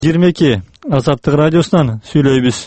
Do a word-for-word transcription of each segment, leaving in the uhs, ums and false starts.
жыйырма эки Азаттык радиосунан сүйлөйбүз.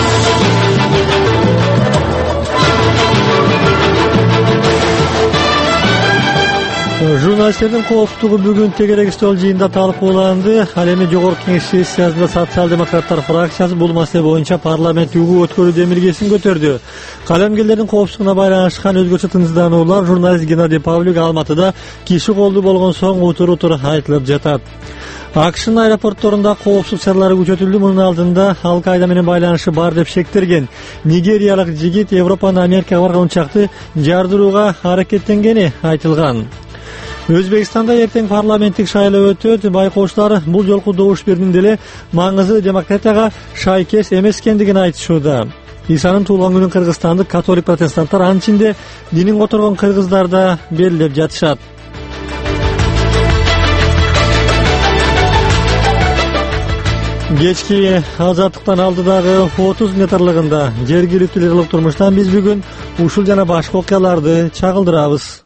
Журналисттердин коопсуздугу бүгүн тегерек стол жыйында талкууланды. Ал эми жогорку кеңеш сессиясында социал-демократтар фракциясы бул маселе боюнча парламенттик угуу өткөрүү демилгесин көтөрдү. Калемгерлердин коопсуздугуна байланышкан өзгөчө тынчсыздануулар журналист Геннадий Павлюк Алматыда киши колду болгон соң утур-утур айтылып жатат. АКШнын аэропортторунда коопсуздук чаралары күчөтүлдү. Мунун алдында Ал-Каида менен байланышы бар деп шектелген нигериялык жигит Европаны Америкага барган учакты жардырууга аракеттенгени айтылган. Өзбекстанда эртең парламенттик шайлоо өтөт. Байкоочулар бул жолку добуш берүүнүн деле маңызы демократияга шайкес эмес экендигин айтышууда. Исанын туулган күнүн Кыргызстандык католик протестанттар анын ичинде динин которгон кыргыздар да белгилеп жатышат. Кечки Азаттыктан алдыдагы отуз метрлыгында жергиликтүү ылык турмуштан биз бүгүн ушул жана башка окуяларды чагылдырабыз.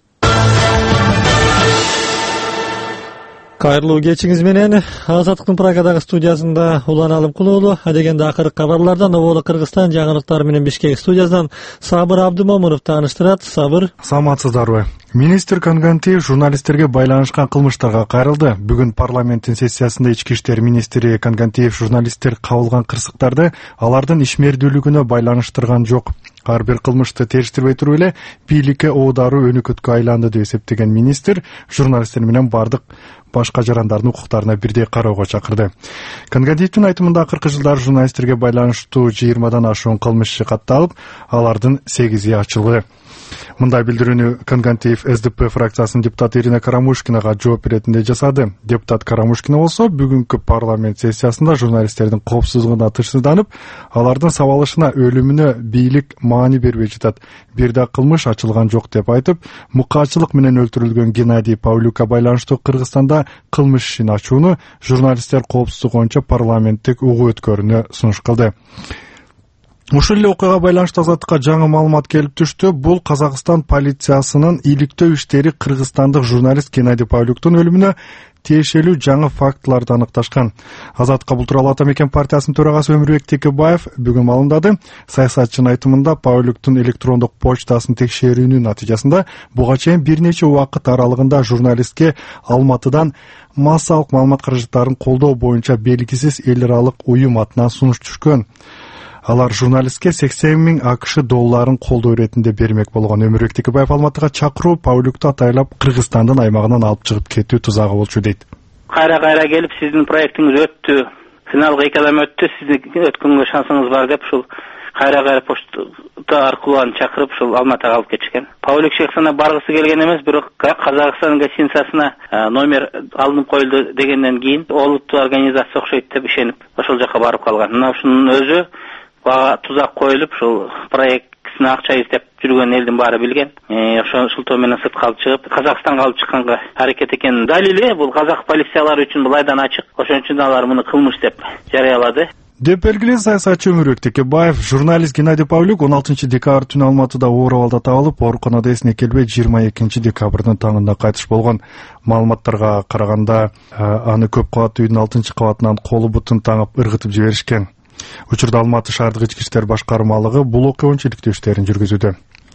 Кайрылуу кечиңиз менен Азаттыктын Прагадагы студиясында Улан Алымкулуулу, адегенде акыркы кабарлардан Оболу Кыргызстан жаңылыктары менен Бишкек студиясынан Сабыр Абдымомунов тааныштырат. Сабыр. Саламатсыздарбы? Министр Кангантиев журналисттерге байланышкан кылмыштарга кайрылды. Бүгүн парламенттин сессиясында ички иштер министри Кангантиев журналисттер кабылган кырсыктарды алардын ишмердүүлүгүнө байланыштырган жок. Ар бир кылмышты териштирбей туруп эле бийликке оодаруу өнөкөткө айланды деп эсептеген министр журналисттер менен бардык башка жарандардын укуктарына бирдей кароого чакырды. Кангантиевдин айтымында акыркы жылдары журналисттерге байланыштуу жыйырмадан ашуун кылмыш иши катталып, алардын сегизи ачылды. Мындай билдирүүнү Кангантиев эс дэ пэ фракциясынын депутаты Ирина Карамушкинага жооп беретиндей жасады. Депутат Карамушкина болсо бүгүнкү парламент сессиясында журналисттердин коопсуздугуна тынчсызданып, алардын сабалышына, өлүмүнө бийлик маани бербей жатат. Бир да кылмыш ачылган жок деп айтып, мукаачылык менен өлтүрүлгөн Геннадий Павлюкка байланыштуу Кыргызстанда кылмыш ишин ачууну журналисттер коопсуздугу боюнча парламенттик угуу өткөрүүнү сунуш кылды. Ушул эле окуяга байланыштуу Азаттыкка жаңы маалымат келип түштү. Бул Казакстан полициясынын иликтөө иштери кыргызстандык журналист Геннадий Павлюктун өлүмүнө тиешелүү жаңы фактыларды аныкташкан. Азаттыкка бул тууралуу Ата Мекен партиясынын төрагасы Өмүрбек Текебаев бүгүн маалымдады. Саясатчынын айтымында Павлюктун электрондук почтасын текшерүүнүн натыйжасында буга чейин бир нече убакыт аралыгында журналистке Алматыдан массалык маалымат каражаттарын колдоо боюнча белгисиз эл аралык уюм атынан сунуш түшкөн. Алар журналистке сексен миң АКШ долларын колдоо иретинде бермек болгон. Өмүрбек Текебаев Алматыга чакыруу Павлюкту атайлап Кыргызстандын аймагынан алып чыгып кетүү тузагы болчу дейт. Кайра-кайра келип сиздин проектиңиз өттү, финалга эки адам өттү, сиздин өткөнгө шансыңыз бар деп ушул кайра-кайра почта аркылуу аны чакырып ушул Алматыга алып кетишкен. Павлюк шехсана баргысы келген эмес, бирок Казакстан гостиницасына номер алынып коюлду дегенден кийин олуттуу организация окшойт деп ишенип ошол жака барып калган. Мына ушунун өзү бага тузак коюлуп, ушул проектсине акча издеп жүргөн элдин баары билген. Ошол шылтоо менен сыртка алып чыгып, Казакстанга алып чыкканга аракет экен. Далили бул казак полициялары үчүн бул айдан ачык. Ошон үчүн алар муну кылмыш деп жарыялады. Деп белгиледи саясатчы Өмүрбек Текебаев. Журналист Геннадий Павлюк он алтынчы декабрь түнү Алматыда оор абалда табылып, ооруканада эсине келбей жыйырма экинчи декабрдын таңында кайтыш болгон. Маалыматтарга караганда, аны көп кабаттуу үйдүн алтынчы кабатынан колу бутун таңып ыргытып жиберишкен. Учурда Алматы шаардык ички иштер башкармалыгы бул окуя боюнча иликтөө иштерин жүргүзүүдө.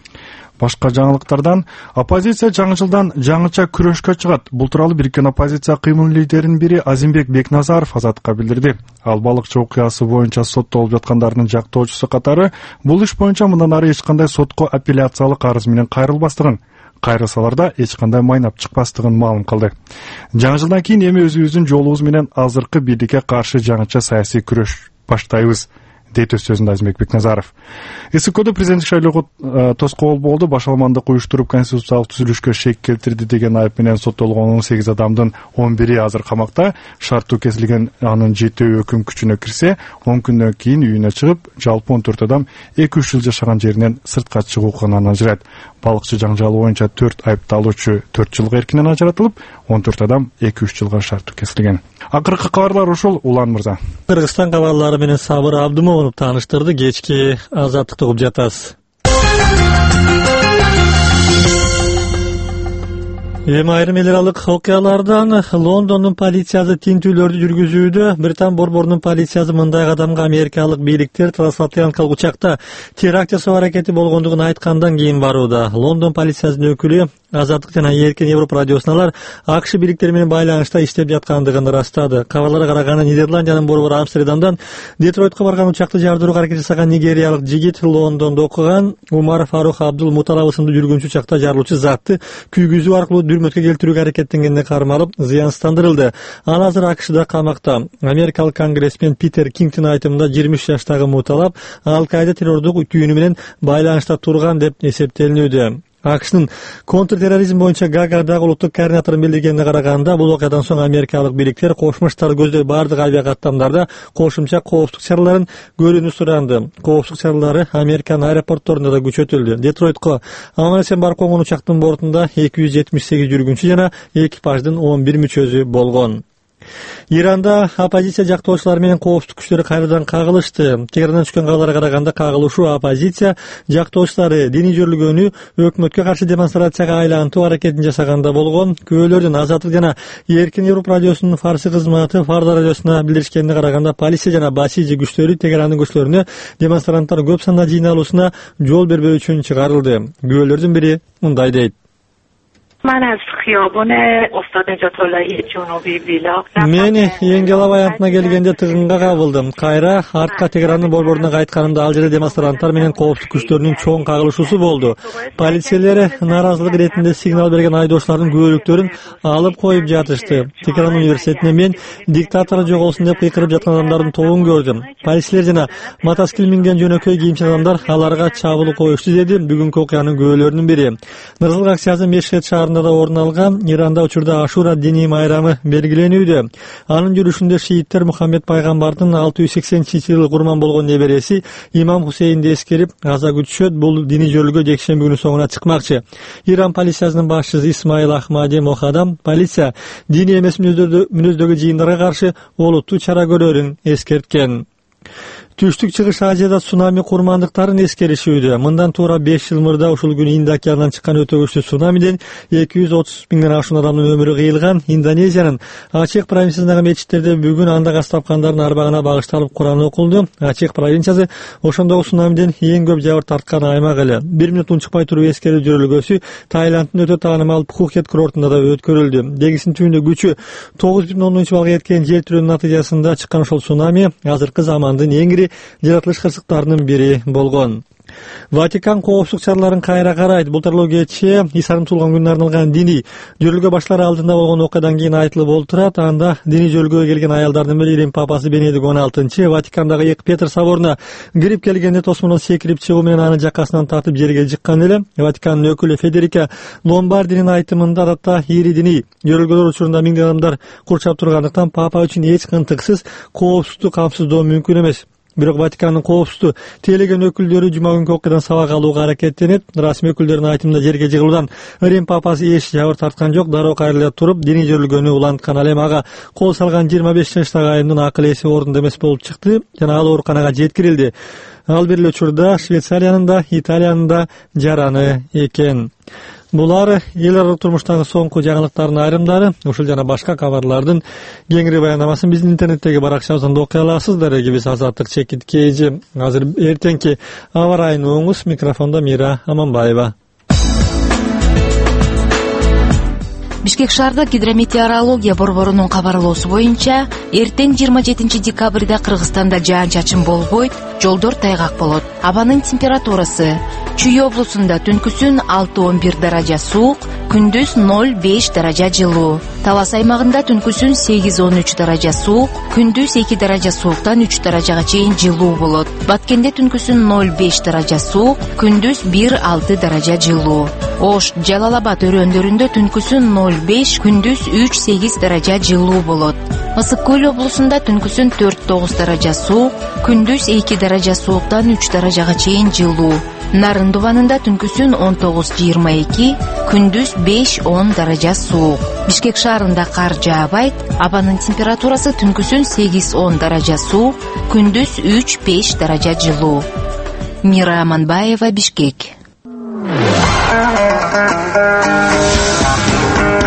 Башка жаңылыктардан оппозиция жаңы жылдан жаңыча күрөшкө чыгат. Бул тууралуу бириккен оппозиция кыймыл лидеринин бири Азимбек Бекназаров Азаттыкка билдирди. Ал балыкчы окуясы боюнча соттолуп жаткандардын жактоочусу катары бул иш боюнча мындан ары эч кандай сотко апелляциялык арыз менен кайрылбастыгын, кайрылсаларда эч кандай майнап чыкпастыгын маалым кылды. Жаңы жылдан кийин эми өзүбүздүн жолубуз менен азыркы бийликке каршы жаңыча саясий күрөш баштайбыз, дейт өз сөзүндө Азимбек Бекназаров. СКОдо президенттик шайлоого тоскоол болду. Башаламандык уюштуруп конституциялык түзүлүшкө шек келтирди деген айып менен соттолгон он сегиз адамдын он бири азыр камакта. Шарттуу кесилген анын жетөө өкүм күчүнө кирсе, он күндөн кийин үйүнө чыгып, жалпы он төрт адам эки үч жыл жашаган жеринен сыртка чыгуу укугунан ажырайт. Балыкчы жаңжалы боюнча төрт айыпталуучу төрт жылга эркинен ажыратылып, он төрт адам эки үч жылга шарттуу кесилген. Акыркы кабарлар ушул. Улан мырза. Кыргызстан кабарлары менен Сабыр Абдымомунов тааныштырды. Кечки Азаттыкты угуп жатасыз. Эми айрым эл аралык окуялардан Лондондун полициясы тинтүүлөрдү жүргүзүүдө. Британ борборунун полициясы мындай кадамга америкалык бийликтер трансатлантикалык учакта теракт жасоо аракети болгондугун айткандан кийин барууда. Лондон полициясынын өкүлү Азаттык жана Эркин Европа радиосуналар АКШ бийликтери менен байланышта иштеп жаткандыгын ырастады. Кабарларга караганда Нидерландиянын борбору Амстердамдан Детройтко барган учакты жардырууга аракет жасаган нигериялык жигит Лондондо окуган Умар Фарух Абдул Муталаб ысымдуу жүргүнчү учакта жарылуучу затты күйгүзүү аркылуу дүрмөткө келтирүүгө аракеттенгенине кармалып, зыянсыздандырылды. Ал азыр АКШда камакта. Америкалык конгрессмен Питер Кингтин айтымында жыйырма үч жаштагы Муталаб Ал-Каида террордук түйүнү менен байланышта турган деп эсептелинүүдө. АКШнын контртерроризм боюнча Гаагадагы улуттук координаторун билдиргенине караганда, бул окуядан соң америкалык бийликтер Кошмо Штаттар көздөй бардык авиакаттамдарда кошумча коопсуздук чараларын көрүүнү суранды. Коопсуздук чаралары Американын аэропортторунда да күчөтүлдү. Детройтко аман эсен барып конгон учактын бортунда эки жүз жетимиш сегиз жүргүнчү жана экипаждын он бир мүчөсү болгон. Иранда оппозиция жактоочулары менен коопсуздук күчтөрү кайрадан кагылышты. Тегерандан түшкөн кабарларга караганда, кагылышуу оппозиция жактоочулары диний жөрүлгөнү өкмөткө каршы демонстрацияга айлантуу аракетин жасаганда болгон. Күбөлөрдүн Азаттык жана Эркин Европа радиосунун фарсы кызматы Фарда радиосуна билдиришкенине караганда, полиция жана басижи күчтөрү Тегерандын көчөлөрүнө демонстранттар көп санда жыйналуусуна жол бербөө үчүн чыгарылды. Күбөлөрдүн бири мындай дейт: Мен Еңгела аянтына келгенде тыгынга кабылдым. Кайра артка Тегерандын борборуна кайтканымда ал жерде демонстранттар менен коопсуздук күчтөрүнүн чоң кагылышуусу болду. Полициялер нааразылык иретинде сигнал берген айдоочулардын күбөлүктөрүн алып коюп жатышты. Тегеран университетинде мен диктатор жоголсун деп кыйкырып жаткан адамдардын тобун көрдүм. Полициялер жана мотоцикл минген жөнөкөй кийимчи адамдар аларга чабуул коюшту, деди бүгүнкү окуянын күбөлөрүнүн бири. Нырзылык акциясы Мешхед шаарында да орун алган. Иранда учурда Ашура диний майрамы белгиленүүдө. Анын жүрүшүндө шииттер Мухаммед пайгамбардын алты жүз сексенинчи жылы курман болгон небереси Имам Хусейнди эскерип аза күтүшөт. Бул диний жөрүлгө жекшемби күнү соңуна чыкмакчы. Иран полициясынын башчысы Исмаил Ахмади Мохадам полиция диний эмес мүнөздөгү жыйындарга каршы олуттуу чара көрөрүн эскерткен. Түштүк чыгыш Азияда цунами курмандыктарын эскеришүүдө. Мындан туура беш жыл мурда ушул күнү Инд океанынан чыккан өтө күчтүү цунамиден эки жүз отуз миңден ашуун адамдын өмүрү кыйылган. Индонезиянын Ачех провинциясындагы мечиттерде бүгүн анда кас тапкандардын арбагына багышталып Куран окулду. Ачех провинциясы ошондогу цунамиден эң көп жабыр тарткан аймак эле. Бир мүнөт унчукпай туруп эскерүү жөрүлгөсү Таиланддын өтө таанымал Пхукет курортунда да өткөрүлдү. Деңиздин түбүндө күчү тогуз бүтүн ондон үч баллга жеткен жер тирөөнүн натыйжасында чыккан ошол цунами азыркы замандын эң жаратылыш кырсыктарынын бири болгон. Ватикан коопсуздук чараларын кайра карайт. Былтырлуу кечээ Исанын туулган күнүнө арналган диний жөрүлгө башталары алдында болгон окуядан кийин айтылып олтурат. Анда диний жөрүлгөгө келген аялдардын бири Рим папасы Бенедикт он алтынчы Ватикандагы Эки Петр соборуна кирип келгенде тосмонон секирип чыгуу менен анын жакасынан тартып жерге жыккан эле. Ватикандын өкүлү Федерика Ломбардинин айтымында адатта ири диний жөрүлгөлөр учурунда миңдеген адамдар курчап тургандыктан папа үчүн эч кынтыксыз коопсуздукту камсыздоо мүмкүн эмес. Бирок Ватикандын коопсуздуу тейлеген өкүлдөрү жума күнкү окуядан сабак алууга аракеттенип, расмий өкүлдөрдүн айтымында жерге жыгылуудан Рим папасы эч жабыр тарткан жок. Дароо кайрыла туруп диний жөрүлгөнү уланткан. Ал эми ага кол салган жыйырма беш жаштагы айымдын акыл эси ордунда эмес болуп чыкты жана ал ооруканага жеткирилди. Ал бир эле учурда Швейцариянын да, Италиянын да жараны экен. Булар эл аралык турмуштагы соңку жаңылыктардын айрымдары. Ушул жана башка кабарлардын кеңири баяндамасын биздин интернеттеги баракчабыздан окуй аласыздар. Биз Азаттык чекит кежи. Азыр эртеңки аба ырайын оңуз. Микрофондо Мира Аманбаева. Бишкек шаардык гидрометеорология борборунун кабарлоосу боюнча, эртең жыйырма жетинчи декабрда Кыргызстанда жаан-чачын болбойт, жолдор тайгак болот. Абанын температурасы: Чүй облусунда түнкүсүн алты он бир даража суук, күндүз ноль беш даража жылуу. Талас аймагында түнкүсүн сегиз он үч даража суук, күндүз эки даража сууктан үч даражага чейин жылуу болот. Баткенде түнкүсүн ноль беш даража суук, күндүз бир алты даража жылуу. Ош, Жалал Абад өрөөндөрүндө түнкүсүн ноль беш, күндүз үч сегиз даража жылуу болот. Ысык Көл облусунда түнкүсүн төрт тогуз даража суук, күндүз эки даража сууктан үч даражага чейин жылуу. Нарын дубанында түнкүсүн он тогуз жыйырма эки, күндүз беш он даража суук. Бишкек шаарында кар жаабайт, абанын температурасы түнкүсүн сегиз он даража суук, күндүз үч беш даража жылуу. Мира Аманбаева, Бишкек.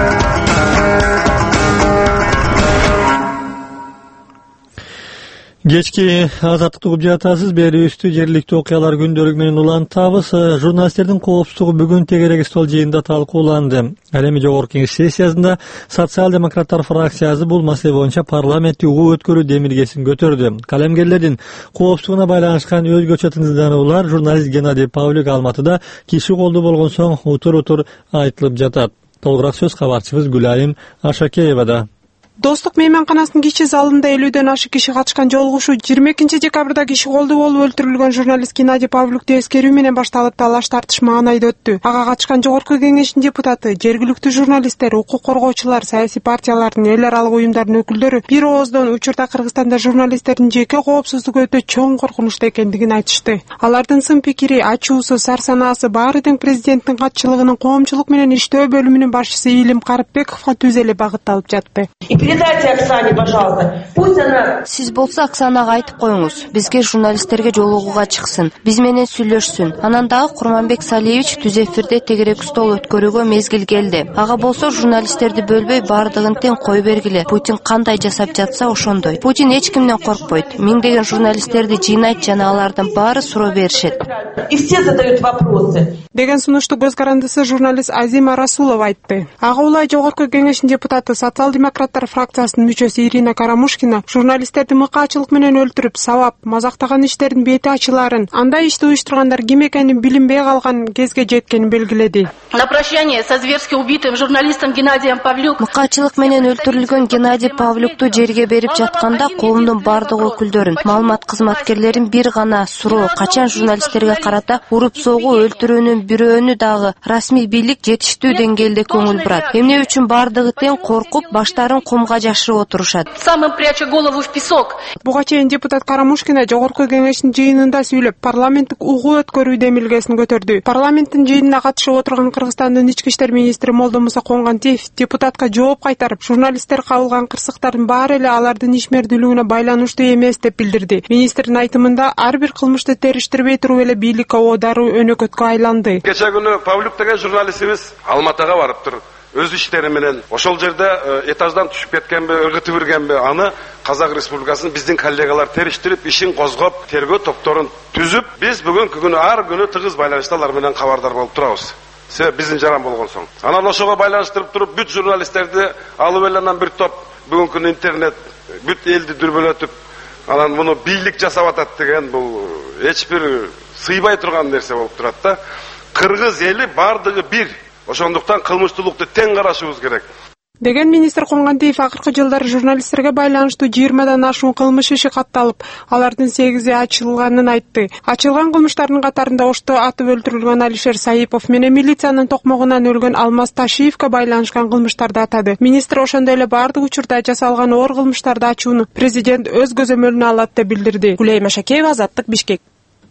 Кечки азаттыкты угуп жатасыз. Берүүбүздү жергиликтүү окуялар күндөлүгү менен улантабыз. Журналисттердин коопсуздугу бүгүн тегерек стол жыйынында талкууланды. Ал эми жогорку кеңеш сессиясында социал-демократтар фракциясы бул маселе боюнча парламентти угуу өткөрүү демилгесин көтөрдү. Калемгерлердин коопсуздугуна байланышкан өзгөчө тынчсыздануулар журналист Геннадий Павлюк Алматыда киши колдуу болгон соң утур-утур айтылып жатат. Толугураак сөз кабарчыбыз Гүлайым Ашакеевада. Достук мейманканасынын кичи залында элүүдөн ашык киши катышкан жолугушуу жыйырма экинчи декабрда киши колдуу болуп өлтүрүлгөн журналист Геннадий Павлюкту эскерүү менен башталып, талаш тартыш маанайда өттү. Ага катышкан жогорку кеңештин депутаты, жергиликтүү журналисттер, укук коргоочулар, саясий партиялардын, эл аралык уюмдардын өкүлдөрү бир ооздон учурда Кыргызстанда журналисттердин жеке коопсуздугу өтө чоң коркунучта экендигин айтышты. Алардын сын пикири, ачуусу, сар санаасы баары тең президенттин катчылыгынын коомчулук менен иштөө бөлүмүнүн башчысы Илим Карыпбековго түз эле багытталып жатты. Передайте Оксане, пожалуйста. Пусть она... Сиз болсо Оксанага айтып коюңуз. Бизге журналисттерге жолугууга чыксын, биз менен сүйлөшсүн. Анан дагы Курманбек Салиевич түз эфирде тегерек стол өткөрүүгө мезгил келди. Ага болсо журналисттерди бөлбөй баардыгын тең кой бергиле. Путин кандай жасап жатса ошондой. Путин эч кимден коркпойт. Миңдеген журналисттерди жыйнайт жана алардын баары суроо беришет. И все задают вопросы. Деген сунушту көз карандысы журналист Азима Расулова айтты. Ага улай жогорку кеңештин депутаты, социал-демократтар фракциясынын мүчөсү Ирина Карамушкина журналисттерди мыкаачылык менен өлтүрүп, сабап, мазактаган иштердин бети ачыларын, андай ишти уюштургандар ким экенин билинбей калган кезге жеткенин белгиледи. На прощание со зверски убитым журналистом Геннадием Павлюк. Мыкаачылык менен өлтүрүлгөн Геннадий Павлюкту жерге берип жатканда коомдун бардык өкүлдөрүн, маалымат кызматкерлерин бир гана суроо: качан журналисттерге карата уруп согуу, өлтүрүүнүн бирөөнү дагы расмий бийлик жетиштүү деңгээлде көңүл бурат. Эмне үчүн бардыгы тең коркуп, баштарын кумга жашырып отурушат? Самым пряча голову в песок. Буга чейин депутат Карамушкина жогорку кеңештин жыйынында сүйлөп, парламенттик угуу өткөрүү демилгесин көтөрдү. Парламенттин жыйынына катышып отурган Кыргызстандын ички иштер министри Молдомуса Конгантиев депутатка жооп кайтарып, журналисттер кабылган кырсыктардын баары эле алардын ишмердүүлүгүнө байланыштуу эмес деп билдирди. Министрдин айтымында ар бир кылмышты териштирбей туруп эле бийлик оодаруу өнөкөткө айланды. Кече күнү Павлюк деген журналистибиз Алматыга барыптыр. Өз иштери менен ошол жерде этаждан түшүп кеткенби, ыргытып иргенби, аны Казак Республикасынын биздин коллегалар териштирип, ишин козгоп, тергөө топторун түзүп, биз бүгүнкү күнү ар күнү тыгыз байланышта алар менен кабардар болуп турабыз. Себеби биздин жаран болгон соң. Анан ошого байланыштырып туруп, бүт журналисттерди алып эле анан бир топ бүгүнкү күнү интернет бүт элди дүрбөлөтүп, анан муну бийлик жасап атат деген бул эч бир сыйбай турган нерсе болуп турат да. Кыргыз эли бардыгы бир. Ошондуктан кылмыштуулукту тең карашыбыз керек. Деген министр Конгантиев акыркы жылдары журналисттерге байланыштуу жыйырмадан ашуун кылмыш иши катталып, алардын сегизи ачылганын айтты. Ачылган кылмыштардын катарында ошто атып өлтүрүлгөн Алишер Саипов менен милициянын токмогунан өлгөн Алмаз Ташиевке байланышкан кылмыштарды атады. Министр ошондой эле бардык учурда жасалган оор кылмыштарды ачууну президент өз көзөмөлүнө алат деп билдирди. Гүлайым Ашакеева, Азаттык, Бишкек.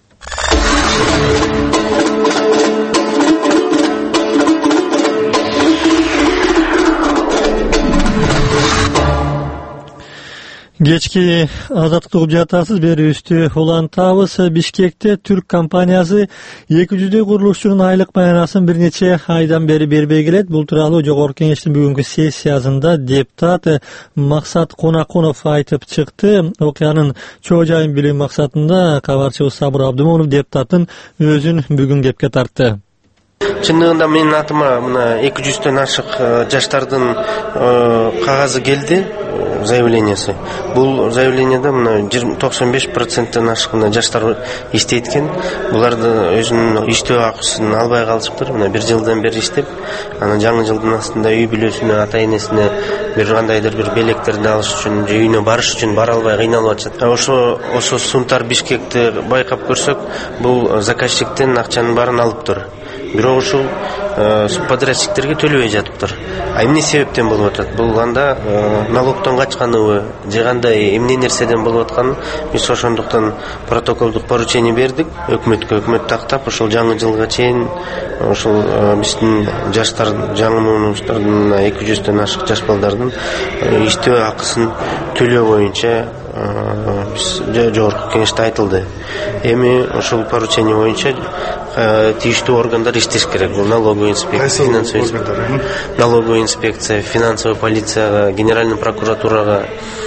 Кечки азаттыкты угуп жатасыз. Берүүбүздү улантабыз. Бишкекте түрк компаниясы эки жүздөй курулушчунун айлык баянасын бир нече айдан бери бербей келет. Бул тууралуу жогорку кеңештин бүгүнкү сессиясында депутат Максат Конаконов айтып чыкты. Окуянын чоо жайын билүү максатында кабарчыбыз Сабыр Абдымонов депутаттын өзүн бүгүн кепке тартты. Чындыгында менин атыма мына эки жүздөн ашык жаштардын кагазы келди, заявлениясы. Бул заявленияда мына токсон беш проценттен ашыгында жаштар иштейт экен. Буларды өзүнүн иштөө акысын албай калышыптыр. Мына бир жылдан бери иштеп, анан жаңы жылдын астында үй бүлөсүнө, ата энесине бир кандайдыр бир белектерди алыш үчүн, же үйүнө барыш үчүн бара албай кыйналып атышат. Ошо ошо Сунтар Бишкекти байкап көрсөк, бул заказчиктен акчанын баарын алыптыр. Бирок ушул субподрядчиктерге төлөбөй жатыптыр. А эмне себептен болуп атат? Бул анда налогтон качканыбы, же кандай эмне нерседен болуп атканын биз ошондуктан протоколдук поручение бердик өкмөткө. Өкмөт тактап ошол жаңы жылга чейин ошол биздин жаштар, жаңы муунуштардын эки жүздөн ашык жаш балдардын иштөө акысын төлөө боюнча биз жогорку кеңеште айтылды. Эми ошол поручение боюнча тийиштүү органдар иштеш керек. Бул налоговый инспекция, финансовый налоговый инспекция, финансовый полицияга, генеральный прокуратурага,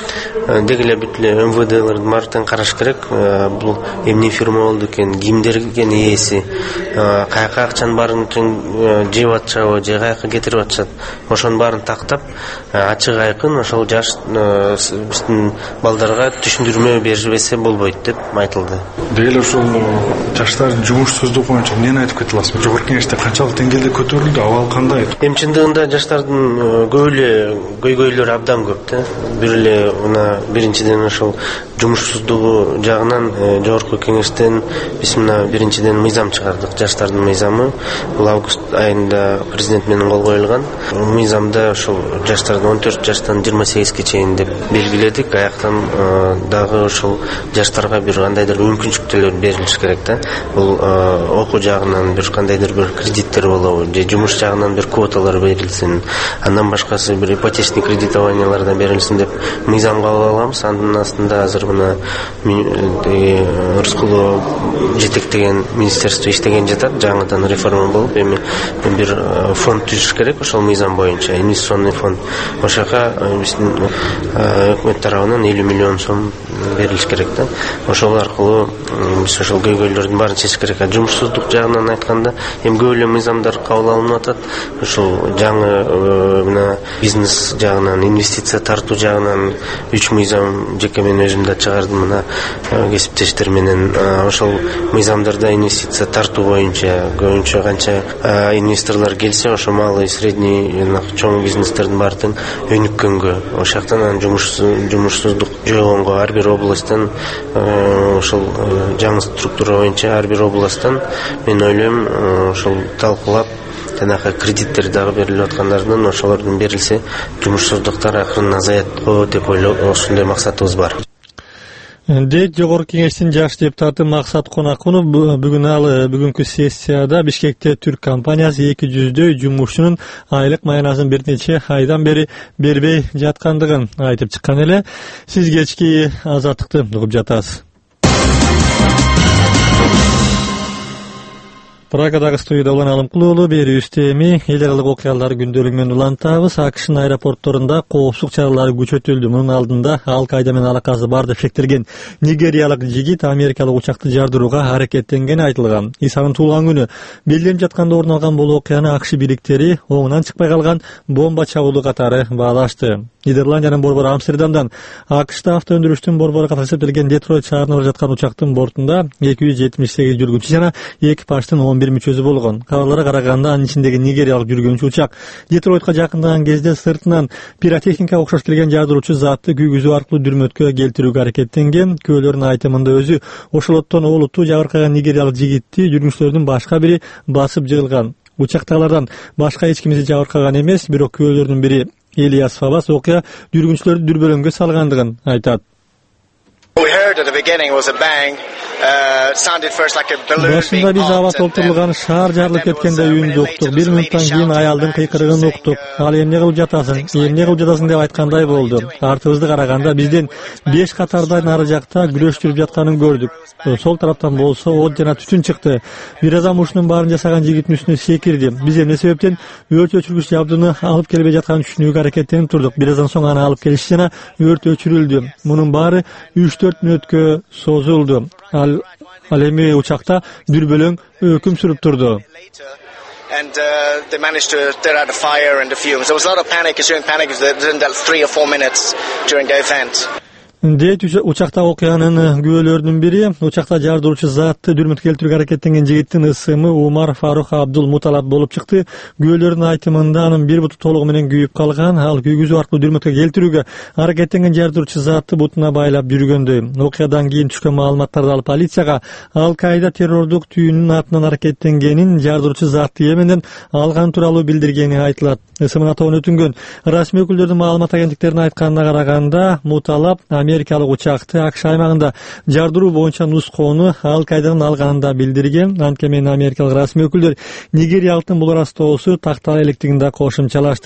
деги эле бүт эле эм вэ дэлердин баардыгын караш керек. Бул эмне фирма болду экен, кимдерген ээси, каяка акчанын баарын жеп атышабы же каяка кетирип атышат, ошонун баарын тактап ачык айкын ошол жаш биздин балдарга түшүндүрмө бербесе болбойт деп айтылды. Деги эле ушул жаштардын жумушсуздугу боюнча эмнени айтып кете аласызбы? Жогорку кеңеште канчалык деңгээлде көтөрүлдү, абал кандай? Эми чындыгында жаштардын көп эле көйгөйлөрү абдан көп да. Бир эле мына биринчиден ошол жумушсуздугу жагынан жогорку кеңештен биз мына биринчиден мыйзам чыгардык, жаштардын мыйзамы. Бул август айында президент менен кол коюлган. Мыйзамда ошол жаштарды он төрт жаштан жыйырма сегизге чейин деп белгиледик. Аяктан дагы ошол жаштарга бир кандайдыр мүмкүнчүлүктөр берилиш керек да. Бул окуу жагынан бир кандайдыр бир кредиттер болобу же жумуш жагынан бир квоталар берилсин, андан башкасы бир ипотечный кредитованиялардан берилсин деп мыйзам кабыл алганбыз. Анын астында азыр мына Рыскулов жетектеген министерство иштеген жатат. Жаңыдан реформа болуп, эми бир фонд түзүш керек ошол мыйзам боюнча, инвестиционный фонд. Ошока биздин өкмөт тарабынан элүү миллион сом берилиш керек да. Ошол аркылуу биз ошол көйгөйлөрдүн баарын чечиш керек. Жумушсуздук жагынан айтканда, эми көп эле мыйзамдар кабыл алынып атат. Ошол жаңы мына бизнес жагынан, инвестиция тартуу жагынан үч мыйзам жеке мен өзүм да чыгардым мына кесиптештер менен. Ошол мыйзамдарда инвестиция тартуу боюнча көбүнчө канча инвесторлор келсе, ошо малый, средний, чоң бизнестердин баардыгын өнүккөнгө, ошол жактан жумушсуздук жойгонго ар бир областтан ошол жаңы структура боюнча ар бир областтан мен ойлойм ошол талкуулап жанагы кредиттер дагы берилип аткандардан ошолордун берилсе жумушсуздуктар акырын азаят го деп ойлоп ошондой максатыбыз бар. Дейт жогорку кеңештин жаш депутаты Максат Конакунов бүгүн ал бүгүнкү сессияда Бишкекте түрк компаниясы эки жүздөй жумушчунун айлык маянасын бир нече айдан бери бербей жаткандыгын айтып чыккан эле. Сиз кечки Азаттыкты угуп жатасыз. Прагадагы студияда Улан Алымкулуу берүүбүздө эми эл аралык окуялар күндөлүгү менен улантабыз. АКШнын аэропортторунда коопсуздук чаралары күчөтүлдү. Мунун алдында Ал-Кайда менен алакасы бар деп шектелген нигериялык жигит америкалык учакты жардырууга аракеттенгени айтылган. Исанын туулган күнү белгиленип жатканда орун алган бул окуяны АКШ бириктери оңунан чыкпай калган бомба чабуулу катары баалашты. Нидерландиянын борбору Амстердамдан АКШта авто өндүрүштүн борбору катары эсептелген Детройт шаарына бара жаткан учактын бортунда эки жүз жетимиш сегиз жүргүнчү жана экипаждын он бир мүчөсү болгон. Кабарларга караганда анын ичиндеги нигериялык жүргүнчү учак Детройтко жакындаган кезде сыртынан пиротехника окшош келген жардыруучу затты күйгүзүү аркылуу дүрмөткө келтирүүгө аракеттенген. Күбөлөрдүн айтымында өзү ошолоттон олуттуу жабыркаган нигериялык жигитти жүргүнчүлөрдүн башка бири басып жыгылган. Учактагылардан башка эч кимиси жабыркаган эмес, бирок күбөлөрдүн бири Элиас Фабас окуя жүргүнчүлөрдү дүрбөлөңгө салгандыгын айтат. Башында биз аба толтурулган шаар жарылып кеткендей үндү уктук. Бир мүнөттөн кийин аялдын кыйкырыгын уктук. Ал эмне кылып жатасың, эмне кылып жатасың деп айткандай болду. Артыбызды караганда бизден беш катардай нары жакта күрөш жүрүп жатканын көрдүк. Сол тараптан болсо от жана түтүн чыкты. Бир адам ушунун баарын жасаган жигиттин үстүнө секирди. Биз эмне себептен өрт өчүргүч жабдыны алып келбей жатканын түшүнүүгө аракеттенип турдук. Бир аздан соң аны алып келишти жана өрт өчүрүлдү. Мунун баары үч төрт мүнөткө созулду. Ал ал эми учакта дүрбөлөң өкүм сүрүп турду. And uh, they managed to tear out the fire and the fumes. There was a lot of panic, ensuing panic within that three or four minutes during the event. Дейт учакта окуянын күбөлөрүнүн бири учакта жардыруучу затты дүрмөткө келтирүүгө аракеттенген жигиттин ысымы Умар Фарух Абдул Муталаб болуп чыкты. Күбөлөрдүн айтымында анын бир буту толугу менен күйүп калган. Ал күйгүзүү аркылуу дүрмөткө келтирүүгө аракеттенген жардыруучу затты бутуна байлап жүргөндөй. Окуядан кийин түшкөн маалыматтарды алып полицияга Ал-Кайда террордук түйүнүнүн атынан аракеттенгенин, жардыруучу затты Йеменден алган тууралуу билдиргени айтылат. Ысымын атоон өтүнгөн расмий өкүлдөрдүн маалымат агенттиктерине айтканына караганда, Муталаб америкалык учакты АКШ аймагында жардыруу боюнча нускоону Ал-Кайдадан алганын да билдирген. Анткени америкалык расмий өкүлдөр нигериялыктын бул ыраазоосу тактала электигин да кошумчалашты.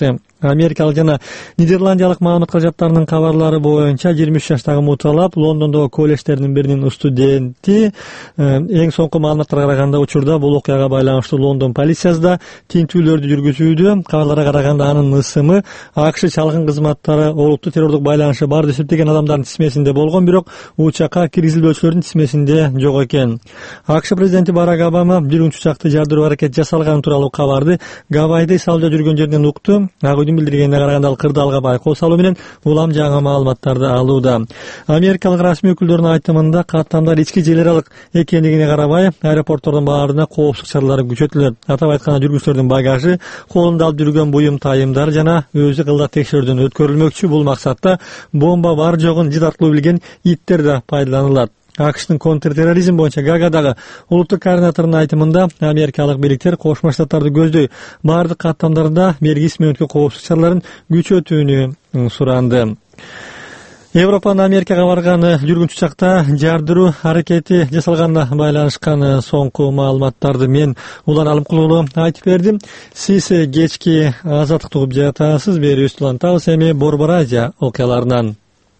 Америкалык жана Нидерландиялык маалымат каражаттарынын кабарлары боюнча жыйырма үч жаштагы муталап Лондондогу колледждердин биринин студенти. Эң соңку маалыматтарга караганда учурда бул окуяга байланыштуу Лондон полициясы да тинтүүлөрдү жүргүзүүдө. Кабарларга караганда анын ысымы АКШ чалгын кызматтары олуттуу террордук байланышы бар деп эсептеген адамдардын тизмесинде болгон, бирок учакка киргизилбөөчүлөрдүн тизмесинде жок экен. АКШ президенти Барак Обама биринчи учакты жардыруу аракет жасалганы тууралуу кабарды Гавайда салжа жүргөн жерден укту. Ак үйдүн билдиргенине караганда ал кырдаалга байкоо салуу менен улам жаңы маалыматтарды алууда. Америкалык расмий өкүлдөрдүн айтымында каттамдар ички жерлералык экендигине карабай аэропорттордун баарына коопсуздук чаралары күчөтүлөт. Атап айтканда жүргүнчүлөрдүн багажы, колунда алып жүргөн буюм тайымдар жана өзү кылдат текшерүүдөн өткөрүлмөкчү. Бул максатта бомба бар жогун жит аркылуу билген иттер да пайдаланылат. АКШтын контртерроризм боюнча Гаагадагы улуттук координаторунун айтымында америкалык бийликтер Кошмо Штаттарды көздөй бардык каттамдарда мергис мөөнөткө коопсуздук чараларын күчөтүүнү суранды. Европанын Америкага барганы жүргүнчү учакта жардыруу аракети жасалганына байланышкан соңку маалыматтарды мен Улан Алымкулуулу айтып бердим. Сиз кечки азаттыкты угуп жатасыз. Берүүбүз улантабыз эми Борбор Азия окуяларынан.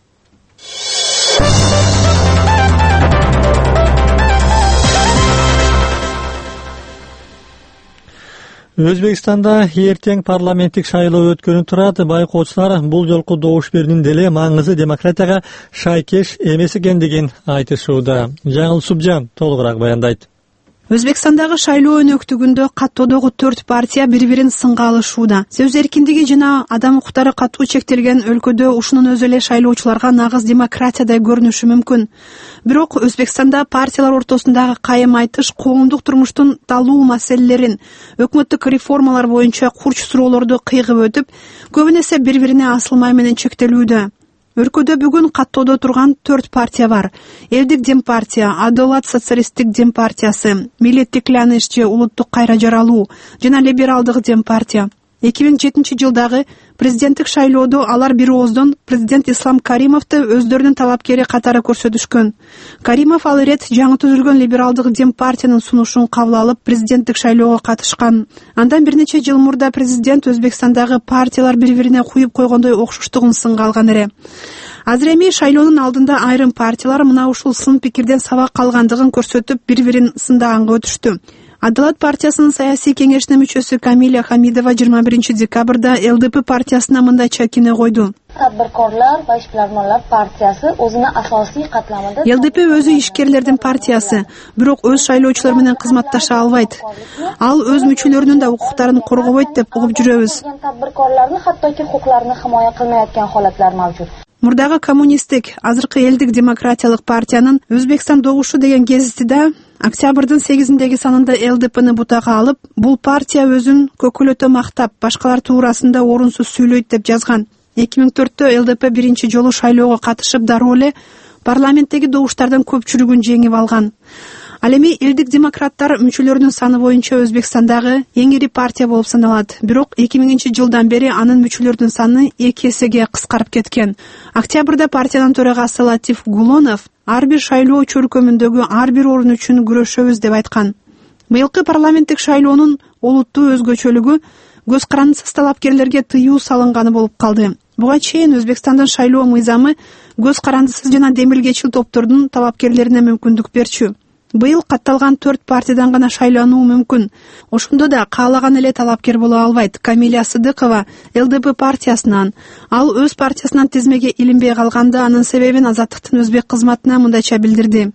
Өзбекстанда эртең парламенттик шайлоо өткөнү турат. Байкоочулар бул жолку добуш берүүнүн деле маңызы демократияга шайкеш эмес экендигин айтышууда. Жаңыл Субжан толугураак баяндайт. Өзбекстандагы шайлоо өнөктүгүндө каттоодогу төрт партия бири-бирин сынга алышууда. Сөз эркиндиги жана адам укуктары катуу чектелген өлкөдө ушунун өзү эле шайлоочуларга нагыз демократиядай көрүнүшү мүмкүн. Бирок Өзбекстанда партиялар ортосундагы кайым айтыш коомдук турмуштун талуу маселелерин, өкмөттүк реформалар боюнча курч суроолорду кыйгып өтүп, көбүн эсе бири-бирине асылмай менен чектелүүдө. Өлкөдө бүгүн каттоодо турган төрт партия бар. Элдик Дем партия, Адолат социалисттик Дем партиясы, Миллеттик Ляныш же улуттук кайра жаралуу жана Либералдык Дем партия. эки миң жетинчи жылдагы президенттик шайлоодо алар бир ооздон президент Ислам Каримовду өздөрүнүн талапкери катары көрсөтүшкөн. Каримов ал ирет жаңы түзүлгөн Либералдык Дем партиянын сунушун кабыл алып президенттик шайлоого катышкан. Андан бир нече жыл мурда президент Өзбекстандагы партиялар бири-бирине куюп койгондой окшоштугун сынга алган эле. Азыр эми шайлоонун алдында айрым партиялар мына ушул сын пикирден сабак алгандыгын көрсөтүп бири-бирин сындаганга өтүштү. Адалат партиясынын саясий кеңешинин мүчөсү Камиля Хамидова жыйырма биринчи декабрда ЛДП партиясына мындайча кине койду. Tadbirkorlar va ishbilarmonlar partiyasi o'zini asosiy qatlamida ЛДП өзү ишкерлердин партиясы, бирок өз шайлоочулар менен кызматташа албайт. Ал өз мүчөлөрүнүн да укуктарын коргобойт деп угуп жүрөбүз. Tadbirkorlarni hattoki huquqlarini himoya qilmayotgan holatlar mavjud. Мурдагы коммунисттик, азыркы элдик демократиялык партиянын Өзбекстан добушу деген гезитиде октябрдын сегизиндеги санында ЛДПны бутага алып, бул партия өзүн көкөлөтө мактап, башкалар туурасында орунсуз сүйлөйт деп жазган. эки миң төрттө ЛДП биринчи жолу шайлоого катышып дароо эле парламенттеги добуштардын көпчүлүгүн жеңип алган. Ал эми элдик демократтар мүчөлөрүнүн саны боюнча Өзбекстандагы эң ири партия болуп саналат. Бирок эки миңинчи жылдан бери анын мүчөлөрүнүн саны эки эсеге кыскарып кеткен. Октябрда партиянын төрагасы Латиф Гулонов ар бир шайлоо чөркөмүндөгү ар бир орун үчүн күрөшөбүз деп айткан. Быйылкы парламенттик шайлоонун олуттуу өзгөчөлүгү көз карандысыз талапкерлерге тыюу салынганы болуп калды. Буга чейин Өзбекстандын шайлоо мыйзамы көз карандысыз жана демилгечил топтордун талапкерлерине мүмкүндүк берчү. Быйыл катталган төрт партиядан гана шайлануу мүмкүн. Ошондо да каалаган эле талапкер боло албайт. Камиля Сыдыкова ЛДП партиясынан, ал өз партиясынан тизмеге илинбей калганда анын себебин Азаттыктын өзбек кызматына мындайча билдирди.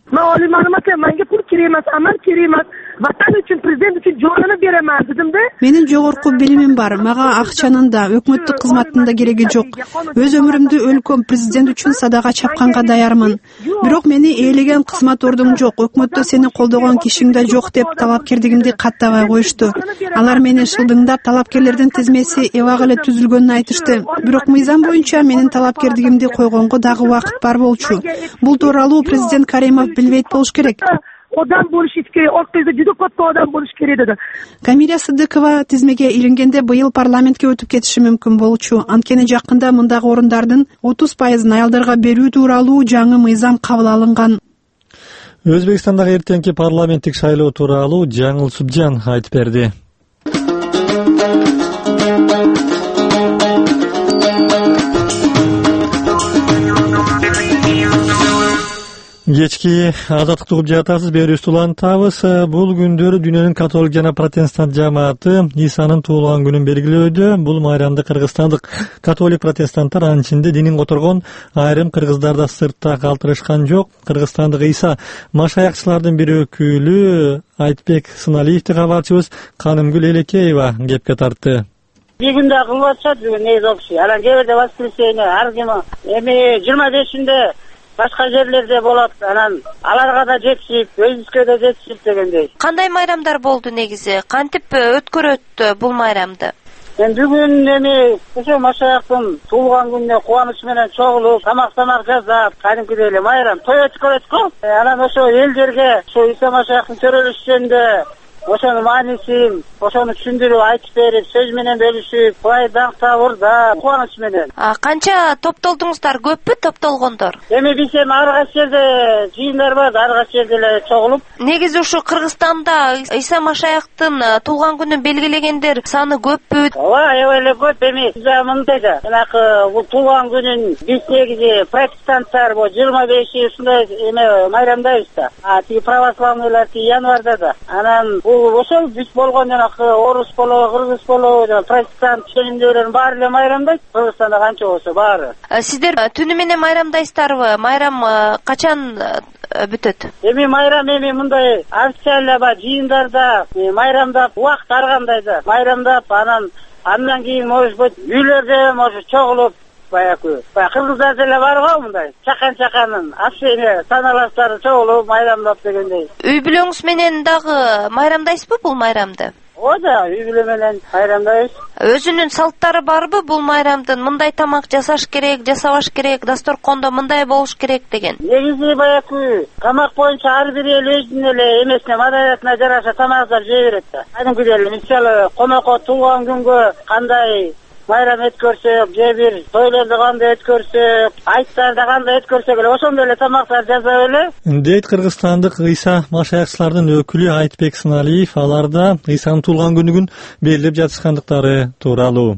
Menga pul kerak emas, amal kerak emas. Vatan uchun, prezident uchun jonini beraman dedim-da. Менин жогорку билимим бар. Мага акчанын да, өкмөттүк кызматтын да кереги жок. Өз өмүрүмдү өлкөм, президент үчүн садага чапканга даярмын. Бирок мени ээлеген кызмат ордуң жок, өкмөттө сени колдогон кишиң да жок деп талапкерлигимди каттабай коюшту. Алар мени шылдыңдап, талапкерлердин тизмеси эбак эле түзүлгөнүн айтышты. Бирок мыйзам боюнча менин талапкерлигимди койгонго дагы убакыт бар болчу. Бул тууралуу президент Каримов билбейт болуш керек. Odam bo'lishi kerak, orqangizda juda katta odam bo'lishi kerak dedi. Камиля Сыдыкова тизмеге илингенде быйыл парламентке өтүп кетиши мүмкүн болчу. Анткени жакында мындагы орундардын отуз пайызын аялдарга берүү тууралуу жаңы мыйзам кабыл алынган. Өзбекстандагы эртеңки парламенттик шайлоо тууралуу Жаңыл Субжан айтып берди. Кечки азаттыкты угуп жатасыз, берүүбүздү улантабыз. Бул күндөрү дүйнөнүн католик жана протестант жамааты Исанын туулган күнүн белгилөөдө. Бул майрамды кыргызстандык католик протестанттар, анын ичинде динин которгон айрым кыргыздар да сыртта калтырышкан жок. Кыргызстандык Иса машаякчылардын бир өкүлү Айтбек Сыналиевди кабарчыбыз Канымгүл Элекеева кепке тартты. Bir günde kıl atışat, bir gün neyiz o kişi. Alan geverde воскресенье, her gün emi yirmi beşinde başka yerlerde bolat, anan alarga da жетишип, өзүбүзгө да жетишип дегендей. Кандай майрамдар болду негизи? Кантип өткөрөттү бул майрамды? Мен бүгүн эми ошо Машаяктын туулган күнүнө кубаныч менен чогулуп, тамак-тамак жасап, кадимкидей эле майрам той өткөрөт го. Анан ошо элдерге ошо Иса Машаяктын төрөлүшү жөнүндө ошонун маанисин, ошону түшүндүрүп айтып берип, сөз менен бөлүшүп, кулай даңктабырда кубаныч менен. А канча топтолдуңуздар, көппү топтолгондор? Эми биз эми ар кайсы жерде жыйындар бар, ар кайсы жерде эле чогулуп. Негизи ушу Кыргызстанда Иса Машаяктын туулган күнүн белгилегендер саны көппү? Ооба, аябай эле көп. Эми биз мындай да, жанакы бул туулган күнүн биз негизи протестанттар бул жыйырма беши ушундай эме майрамдайбыз да. А тиги православныйлар тиги январда да. Анан бул ошол биз болгон жанакы орус болобу, кыргыз болобу, жана протестант ишенимдүүлөрдүн баары эле майрамдайт. Кыргызстанда канча болсо баары. Сиздер түнү менен майрамдайсыздарбы? Майрам качан бүтөт? Эми майрам эми мындай официально ба жыйындарда майрамдап, убакыт ар кандай да майрамдап, анан андан кийин может быть үйлөрдө может чогулуп баягы баягы кыргыздар деле бар го мындай чакан-чаканын общение саналаштары чогулуп майрамдап дегендей. Үй бүлөңүз менен дагы майрамдайсызбы бул майрамды? Ооба, үй бүлө менен майрамдайбыз. Өзүнүн салттары барбы бул майрамдын? Мындай тамак жасаш керек, жасабаш керек, дасторкондо мындай болуш керек деген. Негизи баягы тамак боюнча ар бир эл өзүнүн эле эмесине, маданиятына жараша тамактар жей берет да. Кадимкидей эле мисалы конокко туулган күнгө кандай майрам өткөрсөк, же бир тойлорду кандай өткөрсөк, айттарды кандай өткөрсөк эле ошондой эле тамактар жасап эле. Дейт кыргызстандык Иса Машаякчылардын өкүлү Айтбек Сыналиев, аларда Исанын туулган күнүн белгилеп жатышкандыктары тууралуу.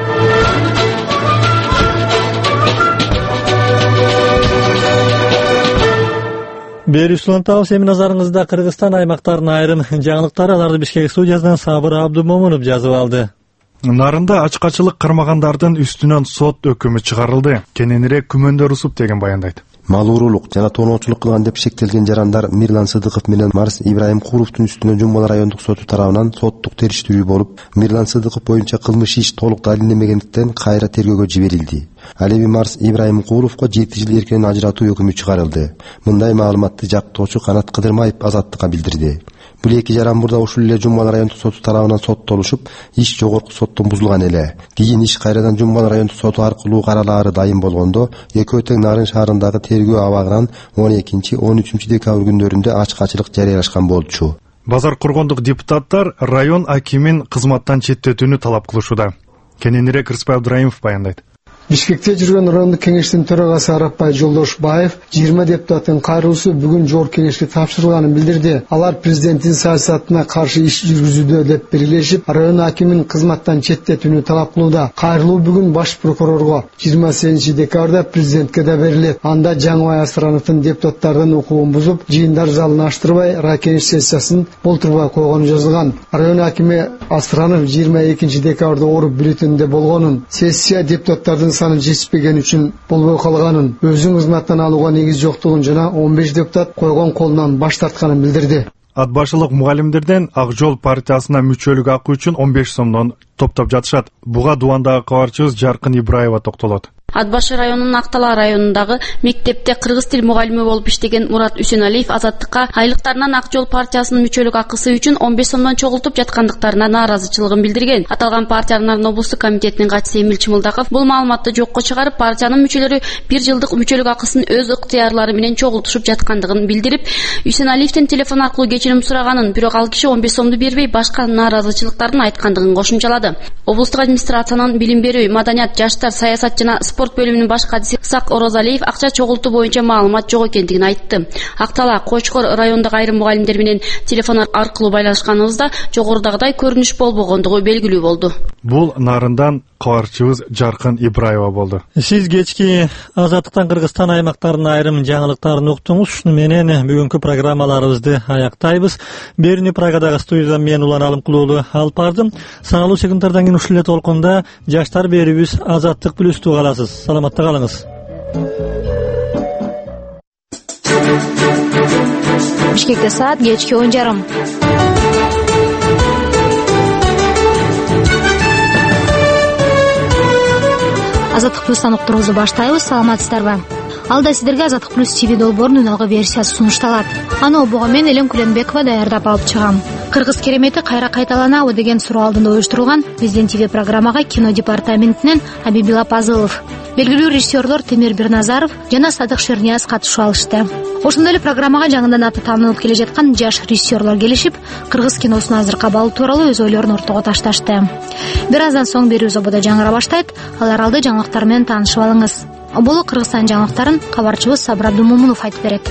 Берүүбүздү улантабыз, эми назарыңызда Кыргызстан аймактарынын айрым жаңылыктары, аларды Бишкек студиясынан Сабыр Абдумомунов жазып алды. Нарында ачкачылык кармагандардын үстүнөн сот өкүмү чыгарылды. Кененирээк күмөндөр усуп деген баяндайт. Мал уруулук жана тооноочулук кылган деп шектелген жарандар Мирлан Сыдыков менен Марс Ибраимкуловдун үстүнөн Жумбал райондук соту тарабынан соттук териштирүү болуп, Мирлан Сыдыков боюнча кылмыш иш толук далилденбегендиктен кайра тергөөгө жиберилди. Ал эми Марс Ибраимкуловго жети жыл эркинен ажыратуу өкүмү чыгарылды. Мындай маалыматты жактоочу Канат Кыдырмаев Азаттыкка билдирди. Бул эки жаран мурда ушул эле Жумбал райондук соту тарабынан соттолушуп, иш жогорку соттон бузулган эле. Кийин иш кайрадан Жумбал райондук соту аркылуу каралаары дайым болгондо, экөө тең Нарын шаарындагы тергөө абагынан он экинчи он үчүнчү декабрь күндөрүндө ачкачылык жарыялашкан болчу. Базар коргондук депутаттар район акимин кызматтан четтетүүнү талап кылышууда. Кененирээк Рыспай Абдраимов баяндайт. Бишкекте жүргөн райондук кеңештин төрагасы Арапбай Жолдошбаев жыйырма депутаттын кайрылуусу бүгүн жогорку кеңешке тапшырылганын билдирди. Алар президенттин саясатына каршы иш жүргүзүүдө деп белгилешип, район акимин кызматтан четтетүүнү талап кылууда. Кайрылуу бүгүн баш прокурорго жыйырма сегизинчи декабрда президентке да берилет. Анда Жаңыбай Асырановдун депутаттардын укугун бузуп, жыйындар залын аштырбай, район кеңеш сессиясын болтурбай койгону жазылган. Район акими Асыранов жыйырма экинчи декабрда ооруп бюллетенде болгонун, сессия депутаттардын санын жетишпеген үчүн болбой калганын, өзүнүн кызматтан алууга негиз жоктугун жана он беш депутат койгон колунан баш тартканын билдирди. Ат башылык мугалимдерден Ак Жол партиясына мүчөлүк акы үчүн он беш сомдон топтоп жатышат. Буга Дубандагы кабарчыбыз Жаркын Ибраева токтолот. Ат башы районунун Актала районундагы мектепте кыргыз тил мугалими болуп иштеген Мурат Үсеналиев Азаттыкка айлыктарынан Ак Жол партиясынын мүчөлүк акысы үчүн он беш сомдон чогултуп жаткандыктарына нааразычылыгын билдирген. Аталган партиянын облустук комитетинин катчысы Эмил Чымылдаков бул маалыматты жокко чыгарып, партиянын мүчөлөрү бир жылдык мүчөлүк акысын өз ыктыярлары менен чогултушуп жаткандыгын билдирип, Үсеналиевдин телефон аркылуу кечирим сураганын, бирок ал киши он беш сомду бербей, башка нааразычылыктардын айткандыгын кошумчалады. Облустук администрациянын билим берүү, маданият, жаштар, саясат жана спорт спорт бөлүмүнүн баш кадиси Исак Орозалиев акча чогултуу боюнча маалымат жок экендигин айтты. Актала Кочкор райондогу айрым мугалимдер менен телефон аркылуу байланышканыбызда жогорудагыдай көрүнүш болбогондугу белгилүү болду. Бул Нарындан кабарчыбыз Жаркын Ибраева болду. Сиз кечки Азаттыктан Кыргызстан аймактарынын айрым жаңылыктарын уктуңуз. Шуну менен бүгүнкү программаларыбызды аяктайбыз. Берүүнү Прагадагы студиядан мен Улан Алымкулуулу алып бардым. Саналуу секундтардан кийин ушул эле толкунда жаштар берүүбүз Азаттык плюсту каласыз. Саламатта калыңыз. Бишкекте саат кечки он жарым. Азаттык плюстан уктуруубузду баштайбыз. Саламатсыздарбы? Алда сиздерге Азаттык плюс ти ви долбоорунун үналгы версиясы сунушталат. Аны обого мен Элем Куленбекова даярдап алып чыгам. Кыргыз керемети кайра кайталанабы деген суроо алдында уюштурулган Президент ти ви программага кино департаментинен Абибила Пазылов, белгилүү режиссерлор Темир Бирназаров жана Садык Шернияз катышып алышты. Ошондой эле программага жаңыдан аты таанылып келе жаткан жаш режиссерлор келишип, кыргыз киносунун азыркы абалы тууралуу өз ойлорун ортого ташташты. Бир аздан соң берүүбүз ободо жаңыра баштайт. Ал аралды жаңылыктар менен таанышып алыңыз. Оболу Кыргызстан жаңылыктарын кабарчыбыз Сабыр Абдумомунов айтып берет.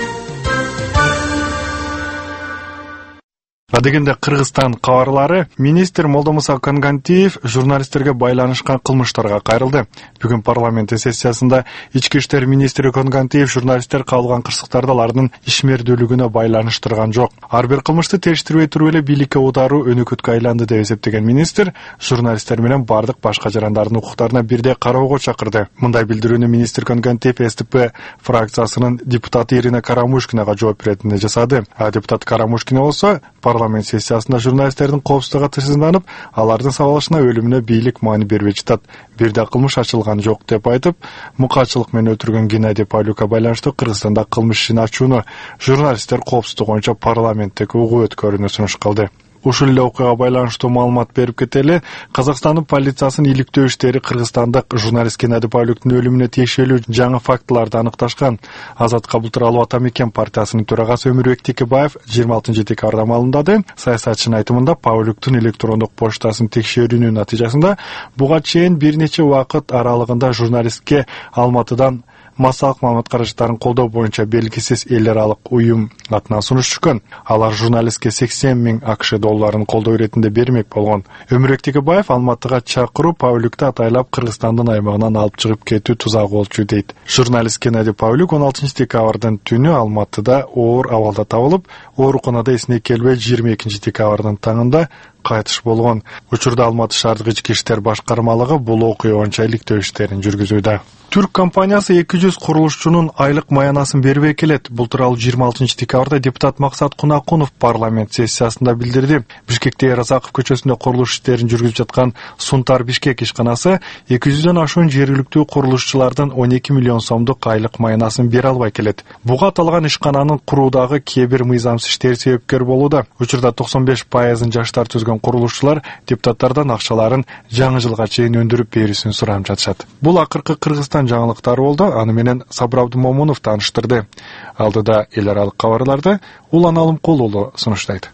Адегенде Кыргызстан кабарлары министр Молдомуса Конгантиев журналисттерге байланышкан кылмыштарга кайрылды. Бүгүн парламент сессиясында ички иштер министри Конгантиев журналисттер кабылган кырсыктарды алардын ишмердүүлүгүнө байланыштырган жок. Ар бир кылмышты териштирбей туруп эле бийликке ударуу өнөкөткө айланды деп эсептеген министр журналисттер менен бардык башка жарандардын укуктарына бирдей кароого чакырды. Мындай билдирүүнү министр Конгантиев эс дэ пэ фракциясынын депутаты Ирина Карамушкинага жооп беретине жасады. А депутат Карамушкина болсо парламент сессиясында журналисттердин коопсуздугу тышынданып, алардын сабалышына өлүмүнө бийлик маани бербей жатат. Бирде кылмыш ачылган жок деп айтып, мукачылык менен өлтүргөн Геннадий Павлюкка байланыштуу Кыргызстанда кылмыш ишин ачууну журналисттер коопсуздугу боюнча парламенттеги угуу өткөрүүнү сунуш кылды. Ушул эле окуяга байланыштуу маалымат берип кетели. Казакстандын полициясынын иликтөө иштери Кыргызстандык журналист Геннадий Павлюктун өлүмүнө тиешелүү жаңы фактыларды аныкташкан. Азатка былтыр Алуу Ата Мекен партиясынын төрагасы Өмүрбек Текебаев жыйырма алтынчы декабрда маалымдады. Саясатчынын айтымында Павлюктун электрондук почтасын текшерүүнүн натыйжасында буга чейин бир нече убакыт аралыгында журналистке Алматыдан массалык маалымат каражаттарын колдоо боюнча белгисиз эл аралык уюм атынан сунуш түшкөн. Алар журналистке сексен миң акш долларын колдоо иретинде бермек болгон. Өмүрбек Текебаев Алматыга чакырып, Павлюкту атайлап Кыргызстандын аймагынан алып чыгып кетүү тузак болчу дейт. Журналист Геннадий Павлюк он алтынчы декабрдын түнү Алматыда оор абалда табылып, ооруканада эсине келбей жыйырма экинчи декабрдын таңында кайтыш болгон. Учурда Алматы шаардык ички иштер башкармалыгы бул окуя боюнча иликтөө иштерин жүргүзүүдө. Түрк компаниясы эки жүз курулушчунун айлык маянасын бербей келет. Бул тууралуу жыйырма алтынчы декабрда депутат Максат Кунакунов парламент сессиясында билдирди. Бишкекте Эразаков көчөсүндө курулуш иштерин жүргүзүп жаткан Сунтар Бишкек ишканасы эки жүздөн ашуун жергиликтүү курулушчулардын он эки миллион сомдук айлык маянасын бере албай келет. Буга аталган ишкананын куруудагы кээ бир мыйзамсыз иштери себепкер болууда. Учурда токсон беш пайызын жаштар түзгөн курулушчулар депутаттардан акчаларын жаңы жылга чейин өндүрүп берүүсүн сурап жатышат. Бул акыркы Кыргызстан жаңылыктары болду. Аны менен Сабыр Абдумомунов тааныштырды. Алдыда эл аралык кабарларды Улан Алымкулуулу сунуштайт.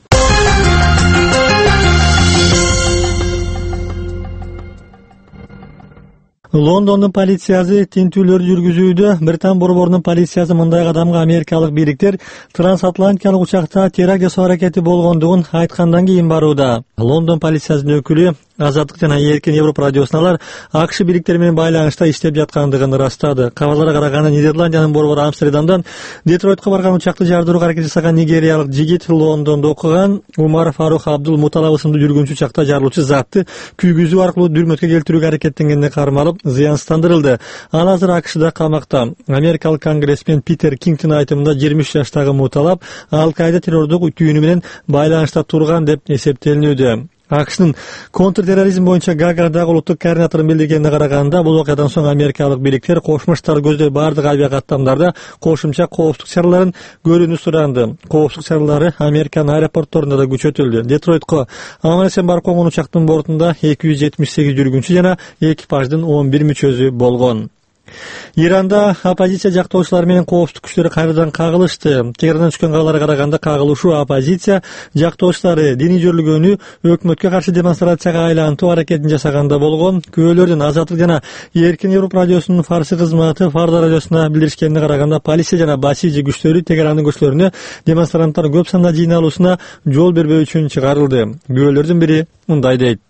Лондондун полициясы тинтүүлөр жүргүзүүдө. Британ борборунун полициясы мындай кадамга америкалык бийликтер трансатлантикалык учакта теракт жасоо аракети болгондугун айткандан кийин барууда. Лондон полициясынын өкүлү Азаттык жана Эркин Европа радиосуналар акш бийликтери менен байланышта иштеп жаткандыгын ырастады. Кабарларга караганда Нидерландиянын борбору Амстердамдан Детройтко барган учакты жардырууга аракет жасаган нигериялык жигит Лондондо окуган Умар Фарух Абдул Муталаб ысымдуу жүргүнчү учакта жарылуучу затты күйгүзүү аркылуу дүрмөткө келтирүүгө аракеттенгенине кармалып зыянсыздандырылды. Ал азыр акшда камакта. Америкалык конгрессмен Питер Кингтин айтымында жыйырма үч жаштагы Муталаб Ал-Каида террордук түйүнү менен байланышта турган деп эсептелинүүдө. акшнын контртерроризм боюнча Гаагадагы улуттук координаторун билдиргенине караганда, бул окуядан соң америкалык бийликтер Кошмо Штаттар көздөй бардык авиакаттамдарда кошумча коопсуздук чараларын көрүүнү суранды. Коопсуздук чаралары Американын аэропортторунда да күчөтүлдү. Детройтко аман-эсен барып конгон учактын бортунда эки жүз жетимиш сегиз жүргүнчү жана экипаждын он бир мүчөсү болгон. Иранда оппозиция жактоочулары менен коопсуздук күчтөрү кайрадан кагылышты. Тегерандан түшкөн кабарларга караганда кагылышуу оппозиция жактоочулары диний жөрүлгөнү өкмөткө каршы демонстрацияга айлантуу аракетин жасаганда болгон. Күбөлөрдүн Азаттык жана Эркин Европа радиосунун фарсы кызматы Фарда радиосуна билдиришкенине караганда полиция жана басижи күчтөрү Тегерандын көчөлөрүнө демонстранттар көп санда жыйналуусуна жол бербөө үчүн чыгарылды. Күбөлөрдүн бири мындай дейт.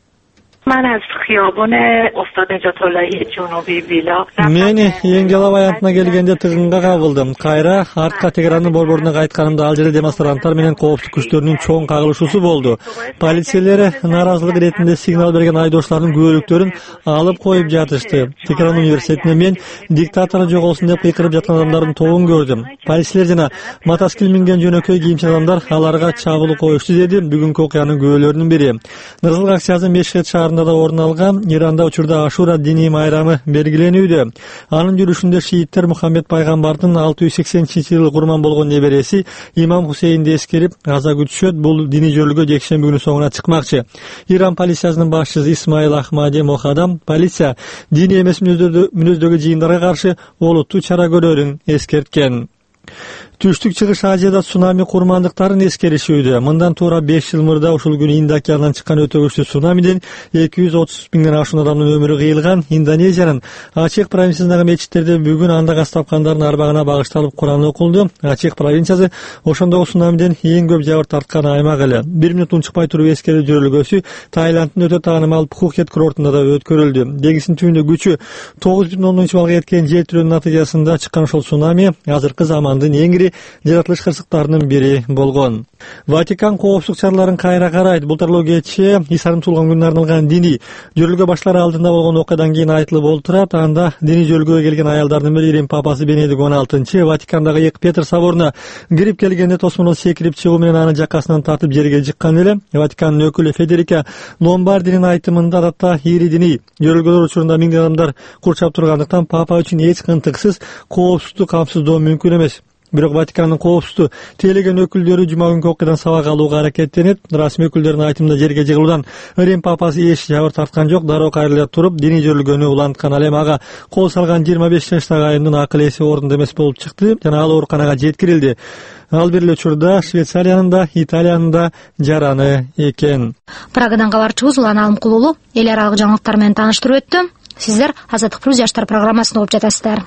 Мен Еңгела аянтына келгенде тыгынга кабылдым. Кайра артка Тегерандын борборуна кайтканымда ал жерде демонстранттар менен коопсуздук күчтөрүнүн чоң кагылышуусу болду. Полициялер нааразылык иретинде сигнал берген айдоочулардын күбөлүктөрүн алып коюп жатышты. Тегеран университетинде мен диктатор жоголсун деп кыйкырып жаткан адамдардын тобун көрдүм. Полициялер жана мотоцикл минген жөнөкөй кийимчи адамдар аларга чабуулу коюшту, деди бүгүнкү окуянын күбөлөрүнүн бири. Нырзылык акциясы Мешхед шаарында да орун алган. Иранда учурда Ашура диний майрамы белгиленүүдө. Анын жүрүшүндө шииттер Мухаммед пайгамбардын алты жүз сексенинчи жылы курман болгон небереси Имам Хусейнди эскерип газа күтүшөт. Бул диний жөрүлгө жекшемби күнү соңуна чыкмакчы. Иран полициясынын башчысы Исмаил Ахмади Мохадам полиция диний эмес мүнөздөгү жыйындарга каршы олуттуу чара көрөрүн эскерткен. Түштүк чыгыш Азияда цунами курмандыктарын эскеришүүдө. Мындан туура беш жыл мурда ушул күнү Инд океанынан чыккан өтө күчтүү цунамиден эки жүз отуз миңден ашуун адамдын өмүрү кыйылган. Индонезиянын Ачех провинциясындагы мечиттерде бүгүн анда каз тапкандардын арбагына багышталып Куран окулду. Ачех провинциясы ошондогу цунамиден эң көп жабыр тарткан аймак эле. Бир мүнөт унчукпай туруп эскерүү жөрөлгөсү Таиланддын өтө таанымал Пхукет курортунда да өткөрүлдү. Деңиздин түбүндө күчү тогуз бүтүн ондон үч баллга жеткен жер тирөөнүн натыйжасында чыккан ошол цунами азыркы замандын эң жаратылыш кырсыктарынын бири болгон. Ватикан коопсуздук чараларын кайра карайт. Былтырлоо кечээ Исанын туулган күнүнө арналган диний жөрүлгө башталары алдында болгон окуядан кийин айтылып олтурат. Анда диний жөрүлгөгө келген аялдардын бири Рим папасы Бенедикт он алтынчы Ватикандагы Эки Петр соборуна кирип келгенде тосмонон секирип чыгуу менен аны жакасынан тартып жерге жыккан эле. Ватикандын өкүлү Федерика Ломбардинин айтымында адатта ири диний жөрүлгөлөр учурунда миң адамдар курчап тургандыктан папа үчүн эч кынтыксыз коопсуздук камсыздоо мүмкүн эмес. Бирок Ватикандын коопсуздуу тейлеген өкүлдөрү жума күнкү окуядан сабак алууга аракеттенип, расмий өкүлдөрдүн айтымында жерге жыгылуудан Рим папасы эч жабыр тарткан жок. Дароо кайрыла туруп диний жөрүлгөнү уланткан. Ал эми ага кол салган жыйырма беш жаштагы айымдын акыл эси орунду эмес болуп чыкты жана ал ооруканага жеткирилди. Ал бир эле учурда Швейцариянын да, Италиянын да жараны экен. Прагадан кабарчыбыз Улан Алымкулуу эл аралык жаңылыктар менен тааныштырып өттү. Сиздер Азаттык плюс жаштар программасын угуп жатасыздар.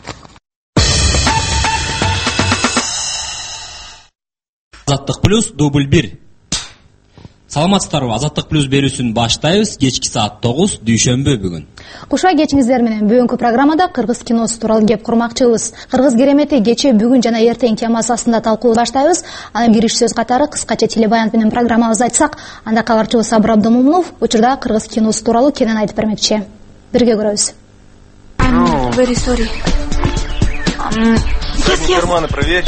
Азаттык плюс дубль бир. Саламатсыздарбы? Азаттык плюс берүүсүн баштайбыз. Кечки саат тогуз дүйшөмбү бүгүн. Кушай кечиңиздер менен бүгүнкү программада кыргыз киносу тууралуу кеп курмакчыбыз. Кыргыз керемети кечээ, бүгүн жана эртең темасы астында талкуулап баштайбыз. Анан кириш сөз катары кыскача телебаян менен программабызды айтсак, анда кабарчыбыз Сабыр Абдымомунов учурда кыргыз киносу тууралуу кенен айтып бермекчи. Бирге көрөбүз. I'm very sorry. Задние карманы проверь.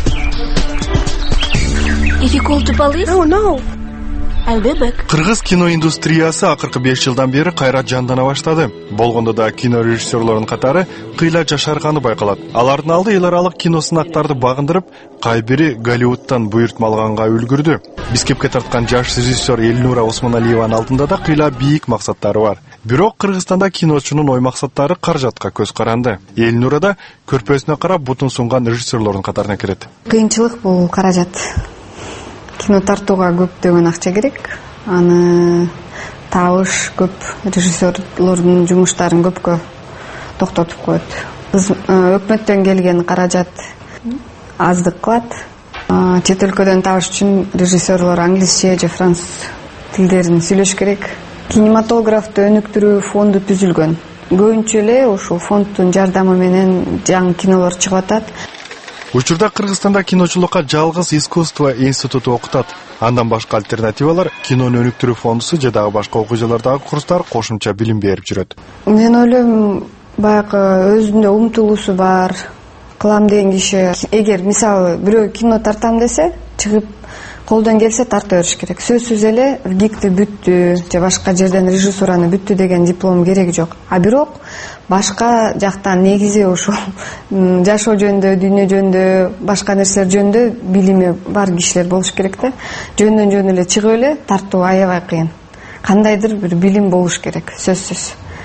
If you call the police? Oh, no. I'll be back. Кыргыз кино индустриясы акыркы беш жылдан бери кайра жандана баштады. Болгондо да кино режиссерлорунун катары кыйла жашарганы байкалат. Алардын алды эл аралык кино сынактарды багындырып, кай бири Голливудтан буйртма алганга үлгүрдү. Бискепке тарткан жаш режиссер Элнура Осмоналиеванын алдында да кыйла бийик максаттары бар. Бирок Кыргызстанда киночунун ой максаттары каражатка көз каранды. Элнура да көрпөсүнө карап бутун сунган режиссерлордун катарына кирет. Кыйынчылык бул каражат. Кино тартууга көптөгөн акча керек. Аны табыш көп, режиссерлордун жумуштарын көпкө токтотуп коет. Өкмөттөн келген каражат аздык кылат. Чет өлкөдөн табыш үчүн режиссерлор англисче же француз тилдерин сүйлөш керек. Кинематографты өнүктүрүү фонду түзүлгөн. Көбүнчө эле ушул фонддун жардамы менен жаңы кинолор чыгып атат. Учурда Кыргызстанда киночулукка жалгыз искусство институту окутат. Андан башка альтернативалар кинону өнүктүрүү фондусу же дагы башка окуу жайлардагы курстар кошумча билим берип жүрөт. Мен ойлойм, баягы өзүндө умтулуусу бар, кылам деген киши эгер мисалы бирөө кино тартам десе, чыгып колдон келсе тарта бериш керек. Сөзсүз эле ГИКти бүттү же башка жерден режиссураны бүттү деген диплом кереги жок. А бирок башка жактан негизи ушул жашоо жөнүндө, дүйнө жөнүндө, башка нерселер жөнүндө билими бар кишилер болуш керек да. Жөндөн жөн эле чыгып эле тартуу аябай кыйын. Кандайдыр бир билим болуш керек, сөзсүз.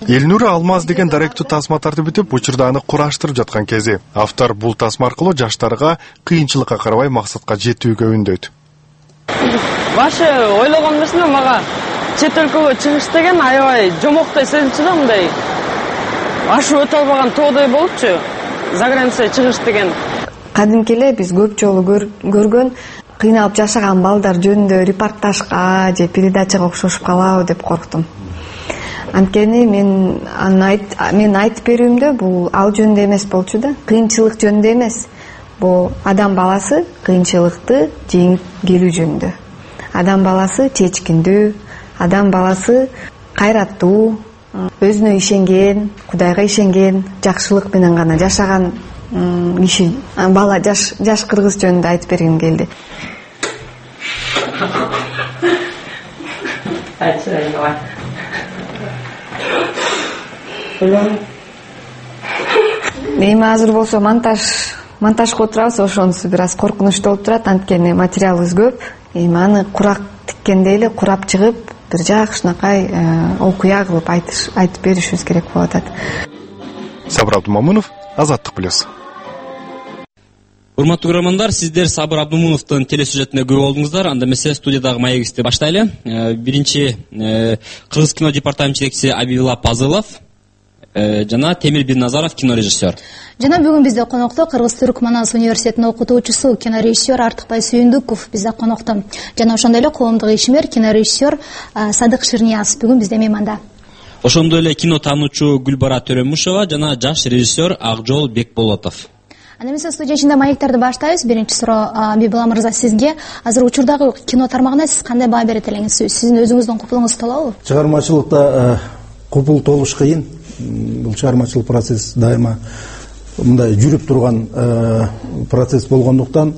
Элнура Алмаз деген даректүү тасма тартып бүтүп, учурда аны кураштырып жаткан кези. Автор бул тасма аркылуу жаштарга кыйынчылыкка карабай максатка жетүүгө үндөйт. Башы ойлогон эмесмин, мага чет өлкөгө чыгыш деген аябай жомоктой сезилчү да, мындай. Ашы өтө албаган тоодой болупчу. За границага чыгыш деген. Кадимки эле биз көп жолу көргөн кыйналып жашаган балдар жөнүндө репортажга же передачага окшошуп калабы деп корктум. Анткени мен айт, мен айтып берүүмдө бул ал жөнүндө эмес болчу да, кыйынчылык жөнүндө эмес. Бул адам баласы кыйынчылыкты жеңип келүү жөнүндө. Адам баласы чечкиндүү, адам баласы кайраттуу, өзүнө ишенген, Кудайга ишенген, жакшылык менен гана жашаган киши, бала жаш жаш кыргыз жөнүндө айтып бергим келди. Эми азыр болсо монтаж монтажга отурабыз, ошонусу бир аз коркунучтуу болуп турат, анткени материалыбыз көп. Эми аны курак тиккендей эле курап чыгып, бир жакшынакай окуя кылып айтып беришибиз керек болуп атат. Сабыр Абдумамунов, Азаттык плюс. Урматтуу көрөрмандар, сиздер Сабыр Абдумуновдун телесюжетине күбө болдуңуздар. Анда эмесе студиядагы маегибизди баштайлы. Биринчи Кыргыз кино департамент жетекчиси Абибилла Пазылов жана Темир Бинназаров кинорежиссер. Жана бүгүн бизде конокто Кыргыз Түрк Манас университетинин окутуучусу кинорежиссер Артыкбай Сүйүндүков бизде конокто. Жана ошондой эле коомдук ишмер кинорежиссер Садык Ширниязов бүгүн бизде мейманда. Ошондой эле кино таануучу Гүлбара Төрөмушева жана жаш режиссер Акжол Бекболотов. Анда эмесе студия ичинде маектарды баштайбыз. Биринчи суроо Абибилла мырза сизге. Азыр учурдагы кино тармагына сиз кандай баа берет элеңиз? Сиздин өзүңүздүн купулуңуз толобу? Чыгармачылыкта купул толуш кыйын. Бул чыгармачылык процесс дайыма мындай жүрүп турган процесс болгондуктан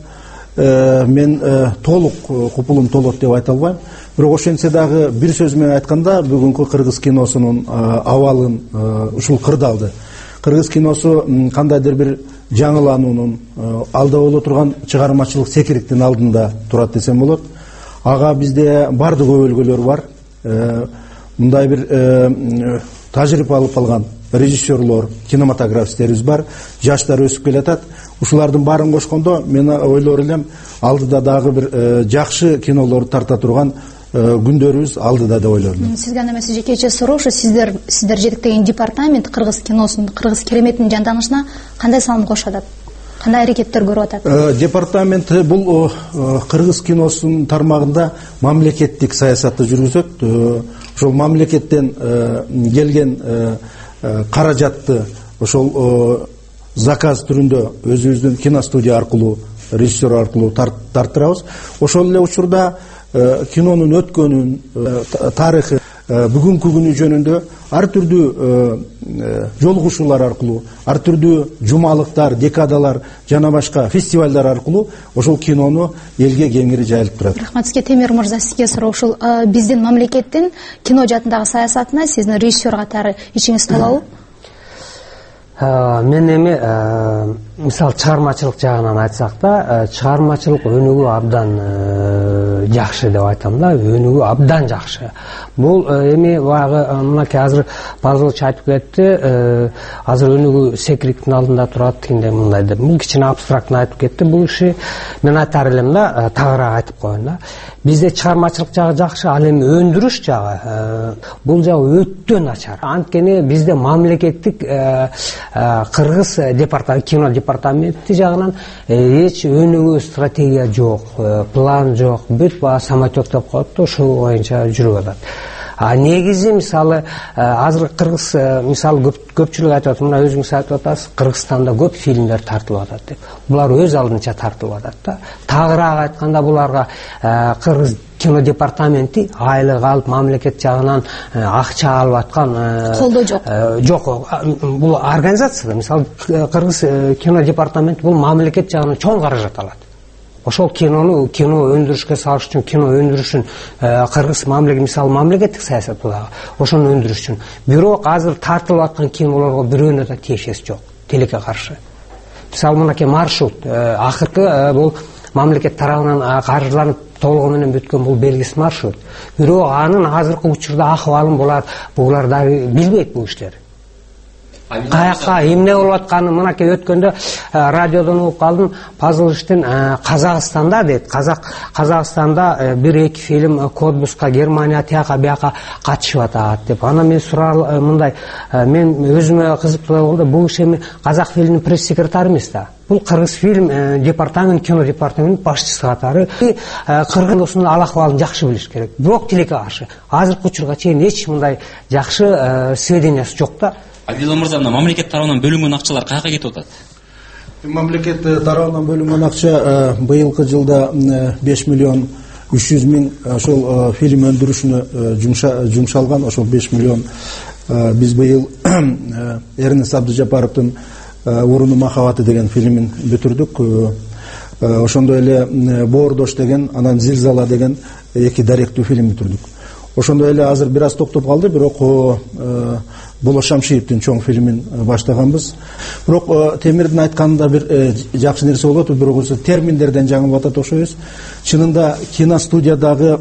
мен толук купулум толот деп айта албайм. Бирок ошентсе дагы бир сөз менен айтканда бүгүнкү кыргыз киносунун абалын ушул кырдаалды. Кыргыз киносу кандайдыр бир жаңылануунун алда боло турган чыгармачылык секириктин алдында турат десем болот. Ага бизде бардык өбөлгөлөр бар. Мындай бир тажрыйба алып калган режиссерлор, кинематографисттерибиз бар. Жаштар өсүп келатат. Ушулардын баарын кошкондо мен ойлор элем алдыда дагы бир жакшы кинолорду тарта турган күндөрүбүз алдыда деп ойлойм. Сизге анда эмесе жекече суроо, ушу сиздер сиздер жетектеген департамент кыргыз киносунун, кыргыз кереметинин жанданышына кандай салым кошуп атат? Кандай аракеттер көрүп атат? Департамент бул кыргыз киносунун тармагында мамлекеттик саясатты жүргүзөт. Ошол мамлекеттен келген каражатты ошол заказ түрүндө өзүбүздүн киностудия аркылуу, режиссер аркылуу тарттырабыз. Ошол эле учурда кинонун өткөнүн, тарыхы, бүгүнкү күнү жөнүндө ар түрдүү жолугушуулар аркылуу, ар түрдүү жумалыктар, декадалар жана башка фестивалдар аркылуу ошол кинону элге кеңири жайылып турат. Рахмат сизге. Темир мырза, сизге суроо, ушул биздин мамлекеттин кино жаатындагы саясатына сиздин режиссер катары ичиңиз толобу? Мен эми мисалы чыгармачылык жагынан айтсак да, чыгармачылык өнүгүү абдан жакшы деп айтам да, өнүгүү абдан жакшы. Бул эми баягы мынакей азыр Пазылович айтып кетти, азыр өнүгүү секириктин алдында турат дегенде мындай деп. Бул кичине абстрактно айтып кетти. Бул иши мен айтар элем да, тагыраак айтып коеюн да. Бизде чыгармачылык жагы жакшы, ал эми өндүрүш жагы бул жагы өтө начар. Анткени бизде мамлекеттик кыргыз департамент, кино департаменти жагынан эч өнүгүү стратегия жок, план жок, бүт баа самотек деп коет да, ошол боюнча жүрүп атат. А негизи мисалы азыр кыргыз мисалы көпчүлүк айтып атат, мына өзүңүз айтып атасыз, Кыргызстанда көп фильмдер тартылып атат деп. Булар өз алдынча тартылып атат да. Тагыраак айтканда буларга кыргыз кино департаменти айлык алып, мамлекет жагынан акча алып аткан колдоо жок. Жок. Бул организация, мисалы кыргыз кино департаменти бул мамлекет жагынан чоң каражат алат. Ошол кинону кино өндүрүшкө салыш үчүн, кино өндүрүшүн кыргыз мамлекет, мисалы мамлекеттик саясат булагы, ошону өндүрүш үчүн. Бирок азыр тартылып аткан кинолорго бирөөнө да тиешеси жок, тилекке каршы. Мисалы мынакей маршрут, акыркы бул мамлекет тарабынан каржыланып толугу менен бүткөн бул белгисиз маршрут. Бирок анын азыркы учурда акыбалын булар булар дагы билбейт бул иштерди. Каяка эмне болуп атканын мынакей өткөндө радиодон угуп калдым. Пазылыштын Казакстанда дейт. Казак Казакстанда бир эки фильм Кодбуска, Германия тияка бияка катышып атат деп. Анан мен сурал мындай, мен өзүмө кызыктуу болду. Бул иш эми Казак фильминин пресс-секретары эмес да. Бул кыргыз фильм департамент, кино департаментинин башчысы катары. Кыргыздын ал акыбалын жакшы билиш керек. Бирок тилекке каршы азыркы учурга чейин эч мындай жакшы сведениясы жок да. Абдилла мырза, мамлекет тарабынан бөлүнгөн акчалар каяка кетип атат? Мамлекет тарабынан бөлүнгөн акча быйылкы жылда беш миллион үч жүз миң ошол фильм өндүрүшүнө жумшалган. Ошол беш миллион биз быйыл Эрнест Абдыжапаровдун Уруну махабаты деген фильмин бүтүрдүк. Ошондой эле Боордош деген, анан Зилзала деген эки даректүү фильм бүтүрдүк. Ошондой эле азыр бир аз токтоп калды, бирок Боло Шамшиевдин чоң фильмин баштаганбыз. Бирок Темирдин айтканында бир жакшы нерсе болот, бирок терминдерден жаңылып атат окшойбуз. Чынында киностудиядагы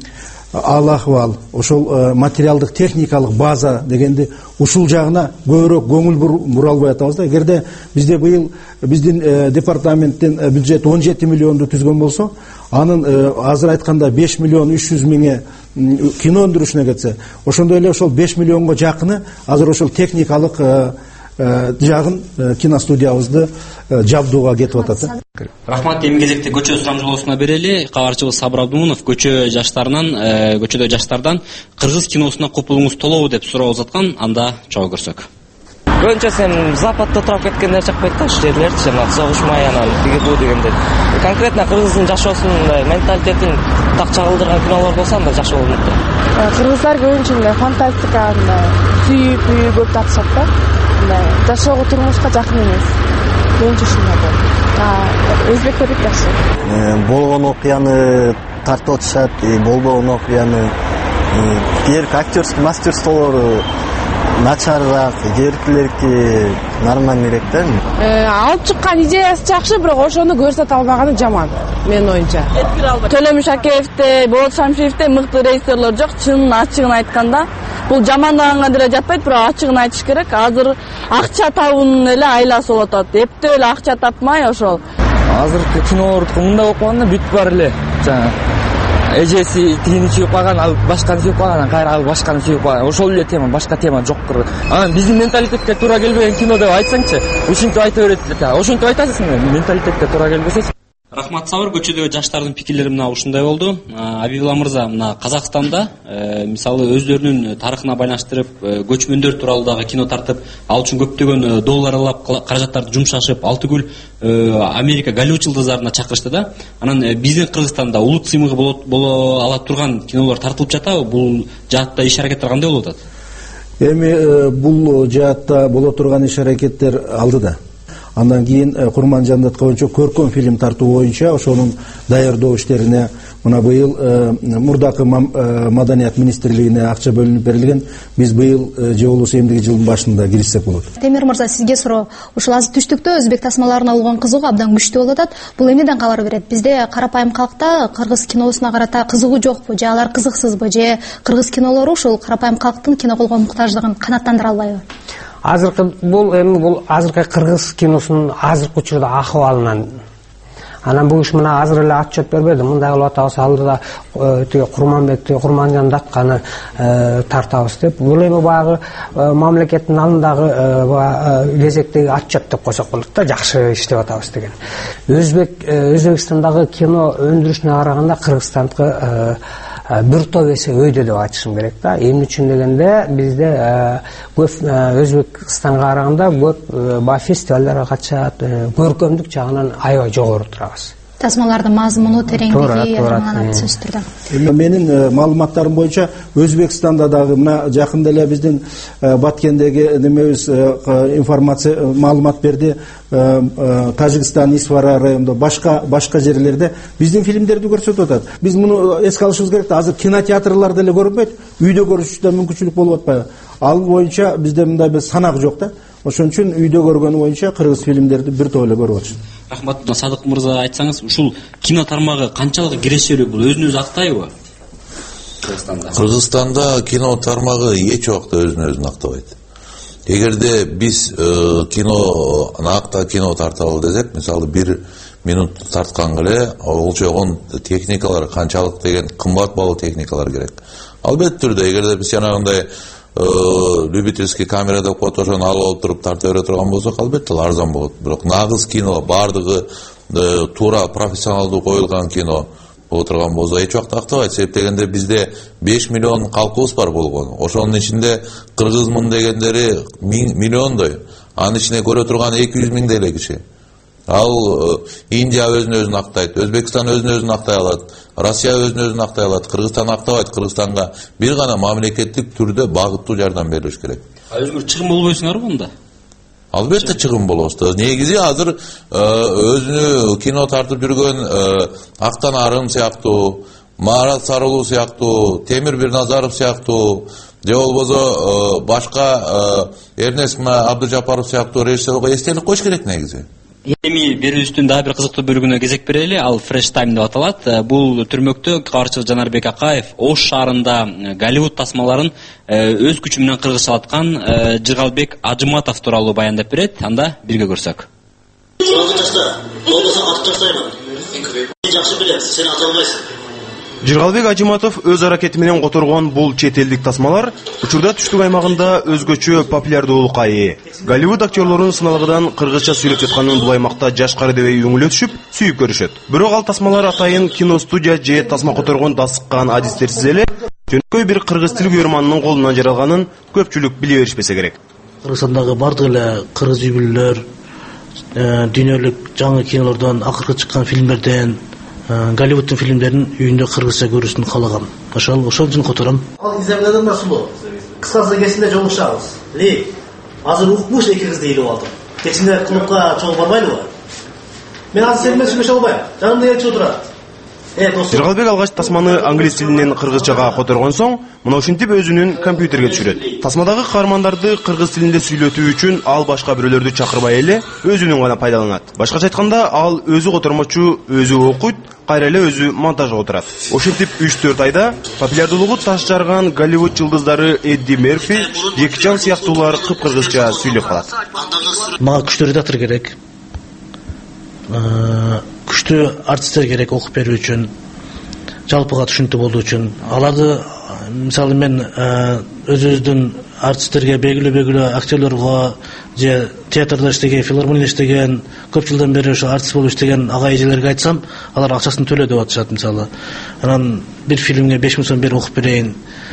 ал акыбал, ошол материалдык техникалык база дегенди ушул жагына көбүрөөк көңүл бура албай атабыз да. Эгерде бизде быйыл биздин департаменттин бюджет он жети миллионду түзгөн болсо, анын азыр айтканда беш миллион үч жүз миңи кино өндүрүшүнө кетсе, ошондой эле ошол беш миллионго жакыны азыр ошол техникалык жагын киностудиябызды жабдууга кетип атат. Рахмат. Эми кезекте көчө сурамжылоосуна берели. Кабарчыбыз Сабыр Абдумунов көчө жаштарынан, көчөдө жаштардан кыргыз киносуна купулуңуз толобу деп суроо узаткан. Анда чогуу көрсөк. Көбүнчө сен западта турап кеткендер жакпайт да, ушул жерлерчи, жана согушмай анан биги бу дегендер. Конкретно кыргыздын жашоосунун менталитетин так чагылдырган кинолор болсо анда жакшы болот да. Кыргыздар көбүнчө мындай фантастиканы сүйүп көп тартышат да. Мындай жашоого, турмушка жакын эмес. Көбүнчө ушундай болот. Өзбектер жакшы. Болгон окуяны тартып отушат, болбогон окуяны. Кээки актерский мастерстволору начарыраак, кээкилерки нормальныйраак да. Алып чыккан идеясы жакшы, бирок ошону көрсөтө албаганы жаман, менин оюмча. Төлөм Шакеевде, Болот Шамшиевде мыкты режиссерлор жок. Чынын ачыгын айтканда, бул жамандаганга деле жатпайт, бирок ачыгын айтыш керек. Азыр акча табуунун эле айласы болуп атат. Эптеп эле акча тапмай ошол. Азыркы кинолордуку мындай болуп калганда бүтүп бар эле. Жана эжеси тигини сүйүп калган, ал башканы сүйүп калган, кайра ал башканы сүйүп калган. Ошол эле тема, башка тема жок. Анан биздин менталитетке туура келбеген кино деп айтсаңчы, ушинтип айта берет эле. Ошентип айтасың, менталитетке туура келбесе. Рахмат Сабыр. Көчөдөгү жаштардын пикирлери мына ушундай болду. Абибилла мырза, мына Казакстанда мисалы өздөрүнүн тарыхына байланыштырып, көчмөндөр тууралуу дагы кино тартып, ал үчүн көптөгөн долларлап каражаттарды жумшашып, Алтыгүл Америка Голливуд жылдыздарына чакырышты да. Анан биздин Кыргызстанда улут сыймыгы боло ала турган кинолор тартылып жатабы? Бул жаатта иш аракеттер кандай болуп атат? Эми бул жаатта боло турган иш аракеттер алдыда. Андан кийин Курманжандат боюнча көркөм фильм тартуу боюнча ошонун даярдоо иштерине мына быйыл мурдакы маданият министрлигине акча бөлүнүп берилген. Биз быйыл же болбосо эмдиги жылдын башында киришсек болот. Темир мырза, сизге суроо. Ушул азыр түштүктө өзбек тасмаларына болгон кызыгуу абдан күчтүү болуп атат. Бул эмнеден кабар берет? Бизде карапайым калкта кыргыз киносуна карата кызыгуу жокпу, же алар кызыксызбы, же кыргыз кинолору ушул карапайым калктын кино колгон муктаждыгын канааттандыра албайбы? Азыркы бул эми бул азыркы кыргыз киносунун азыркы учурда акыбалынан. Анан бул иш мына азыр эле отчет бербеди. Мындай болуп атабыз, алдыда тиги Курманбекти, Курманжанды атканы тартабыз деп. Бул эми баягы мамлекеттин алдындагы кезектеги отчет деп койсок болот да, жакшы иштеп атабыз деген. Өзбек Өзбекстандагы кино өндүрүшүнө караганда Кыргызстандыкы бир топ эсе өйдө деп айтышым керек да. Эмне үчүн дегенде бизде көп Өзбекстанга караганда көп баягы фестивалдарга катышат, көркөмдүк жагынан аябай жогору турабыз. Тасмалардын мазмуну, тереңдиги анан сөзсүз түрдө. Менин маалыматтарым боюнча Өзбекстанда дагы мына жакында эле биздин Баткендеги немебиз информация маалымат берди. Тажикстан, Исвара районунда, башка башка жерлерде биздин фильмдерди көрсөтүп атат. Биз муну эске алышыбыз керек да. Азыр кинотеатрларда эле көрүнбөйт, үйдө көрүшүшкө мүмкүнчүлүк болуп атпайбы? Ал боюнча бизде мындай бир санак жок да. Ошон үчүн үйдө көргөнү боюнча кыргыз фильмдерди бир топ эле көрүп атышат. Рахмат, Садык мырза, айтсаңыз, ушул кино тармагы канчалык кирешелүү, бул өзүн өзү актайбы? Кыргызстанда. Кыргызстанда кино тармагы эч убакта өзүн өзүн актабайт. Эгерде биз э, кино накта кино тартабыл десек, мисалы бир минут тартканга эле ол жогон техникалар канчалык деген кымбат баалуу техникалар керек. Албетте түрдө эгерде биз жанагындай любительский камера деп коет, ошону алып алып туруп тарта бере турган болсок, албетте арзан болот. Бирок нагыз кино, бардыгы туура профессионалдуу коюлган кино боло турган болсо эч убакта актабайт. Себеп дегенде бизде беш миллион калкыбыз бар болгон. Ошонун ичинде кыргызмын дегендери миллиондой. Анын ичине көрө турган эки жүз миңдей эле киши. Ал Индия өзүн өзүн актайт, Өзбекстан өзүн өзүн актай алат, Россия өзүн өзүн актай алат, Кыргызстан актабайт. Кыргызстанга бир гана мамлекеттик түрдө багыттуу жардам берилиш керек. А өзүңөр чыгым болбойсуңарбы мында? Албетте чыгым болобуз. Негизи азыр өзүнү кино тартып жүргөн Актан Арын сыяктуу, Марат Сарылуу сыяктуу, Темир Бирназаров сыяктуу, же болбосо башка Эрнест Абдыжапаров сыяктуу режиссерлорго эстелик коюш керек негизи. Эми берүүбүздүн дагы бир кызыктуу бөлүгүнө кезек берели. Ал Fresh Time деп аталат. Бул түрмөктө кабарчы Жанарбек Акаев Ош шаарында Голливуд тасмаларын өз күчү менен кыргызчалаткан Жыргалбек Ажыматов тууралуу баяндап берет. Анда бирге көрсөк. Жакшы билем, сен ата албайсың. Жыргалбек Ажыматов өз аракети менен которгон бул чет элдик тасмалар учурда түштүк аймагында өзгөчө популярдуулукка ээ. Голливуд актерлорунун сыналгыдан кыргызча сүйлөп жатканын бул аймакта жаш кары дебей өңүлө түшүп, сүйүп көрүшөт. Бирок ал тасмалар атайын киностудия же тасма которгон дасыккан адистерсиз эле жөнөкөй бир кыргыз тил күйөрманынын колунан жаралганын көпчүлүк биле беришпесе керек. Кыргызстандагы бардык эле кыргыз үй бүлөлөр дүйнөлүк жаңы кинолордон, акыркы чыккан фильмдерден, Голливудтун фильмдерин үйүндө кыргызча көрүшүн каалагам. Ошол ошол үчүн котором. Ал иземдеден басылуу. Кыскасы кесинде жолугушабыз. Ли, азыр укмуш эки кызды илип алдым. Кечинде клубка чогуу барбайлыбы? Мен азыр сени менен сүйлөшө албайм. Жанымда элчи отурат. Жыргалбек алгач тасманы англис тилинен кыргызчага которгон соң, мына ушинтип өзүнүн компьютерге түшүрөт. Тасмадагы каармандарды кыргыз тилинде сүйлөтүү үчүн ал башка бирөөлөрдү чакырбай эле өзүнүн гана пайдаланат. Башкача айтканда, ал өзү котормочу, өзү окуйт, кайра эле өзү монтажга отурат. Ошентип үч төрт айда популярдуулугу таш жарган Голливуд жылдыздары Эдди Мерфи, Джеки Чан сыяктуулар кыпкыргызча сүйлөп калат. Мага күчтүү редактор керек. Күчтүү артисттер керек окуп берүү үчүн, жалпыга түшүнүктүү болуу үчүн. Аларды мисалы мен өзүбүздүн артисттерге, белгилүү-белгилүү актерлорго же театрда иштеген, филармонияда иштеген, көп жылдан бери ошо артист болуп иштеген ага эжелерге айтсам, алар акчасын төлө деп атышат мисалы. Анан бир фильмге беш миң сом бер окуп берейин,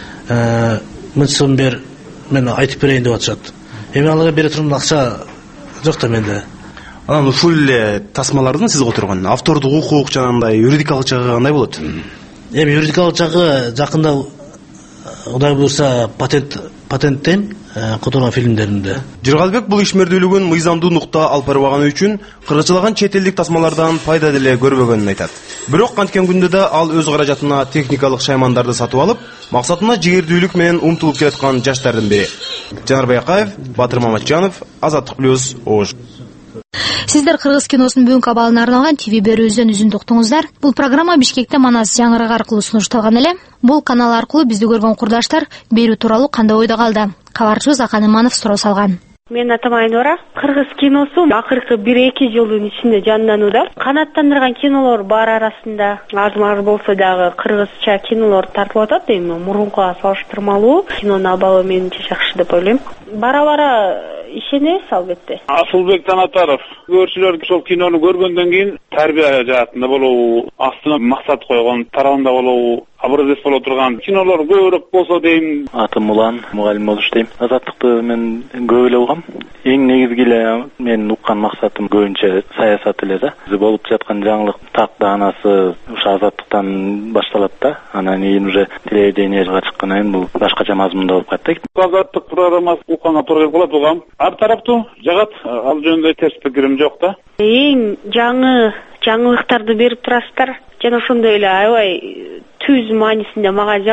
миң сом бер мен айтып берейин деп атышат. Эми аларга бере турган акча жок да менде. Анан ушул эле тасмалардын сиз которгон автордук укук жанагындай юридикалык жагы кандай болот? Эми юридикалык жагы жакында Кудай буюрса патент патенттен которгон фильмдеримде. Жыргалбек бул ишмердүүлүгүн мыйзамдуу нукта алып барбаганы үчүн кыргызчалаган чет элдик тасмалардан пайда деле көрбөгөнүн айтат. Бирок канткен күндө да ал өз каражатына техникалык шаймандарды сатып алып, максатына жигердүүлүк менен умтулуп келаткан жаштардын бири. Жанарбек Акаев, Батыр Маматжанов, Азаттык плюс Ош. Сиздер кыргыз киносунун бүгүнкү абалына арналган ТВ берүүбүздөн үзүндү уктуңуздар. Бул программа Бишкекте Манас жаңырыгы аркылуу сунушталган эле. Бул канал аркылуу бизди көргөн курдаштар берүү тууралуу кандай ойдо калды? Кабарчыбыз Акан Иманов суроо салган. Мен атам Айнура. Кыргыз киносу акыркы бир эки жылдын ичинде жанданууда. Канааттандырган кинолор бар арасында. Аз-маз болсо дагы кыргызча кинолор тартылып атат. Эми мурункуга салыштырмалуу кинонун абалы менимче жакшы деп ойлойм. Бара-бара ишенебиз албетте. Асылбек Танатаров көрүүчүлөр ошол кинону көргөндөн кийин тарбия жаатында болобу, астына максат койгон, тарабында болобу, образец боло турган кинолор көбүрөөк болсо дейм. Атым Улан, мугалим болуп иштейм. Азаттыкты мен көп эле угам. Эң негизги эле мен уккан максатым көбүнчө саясат эле да. Болуп жаткан жаңылык так даанасы ушу азаттыктан башталат да. Анан кийин уже телевидениеге чыккандан кийин бул башкача мазмунда болуп кайт да. Азаттык программасы укканга туура болот угам. Ар тараптуу жагат, ал жөнүндө терс пикирим жок да. Эң жаңы жаңылыктарды берип турасыздар. Жана ошондой эле аябай түз маанисинде мага жагат.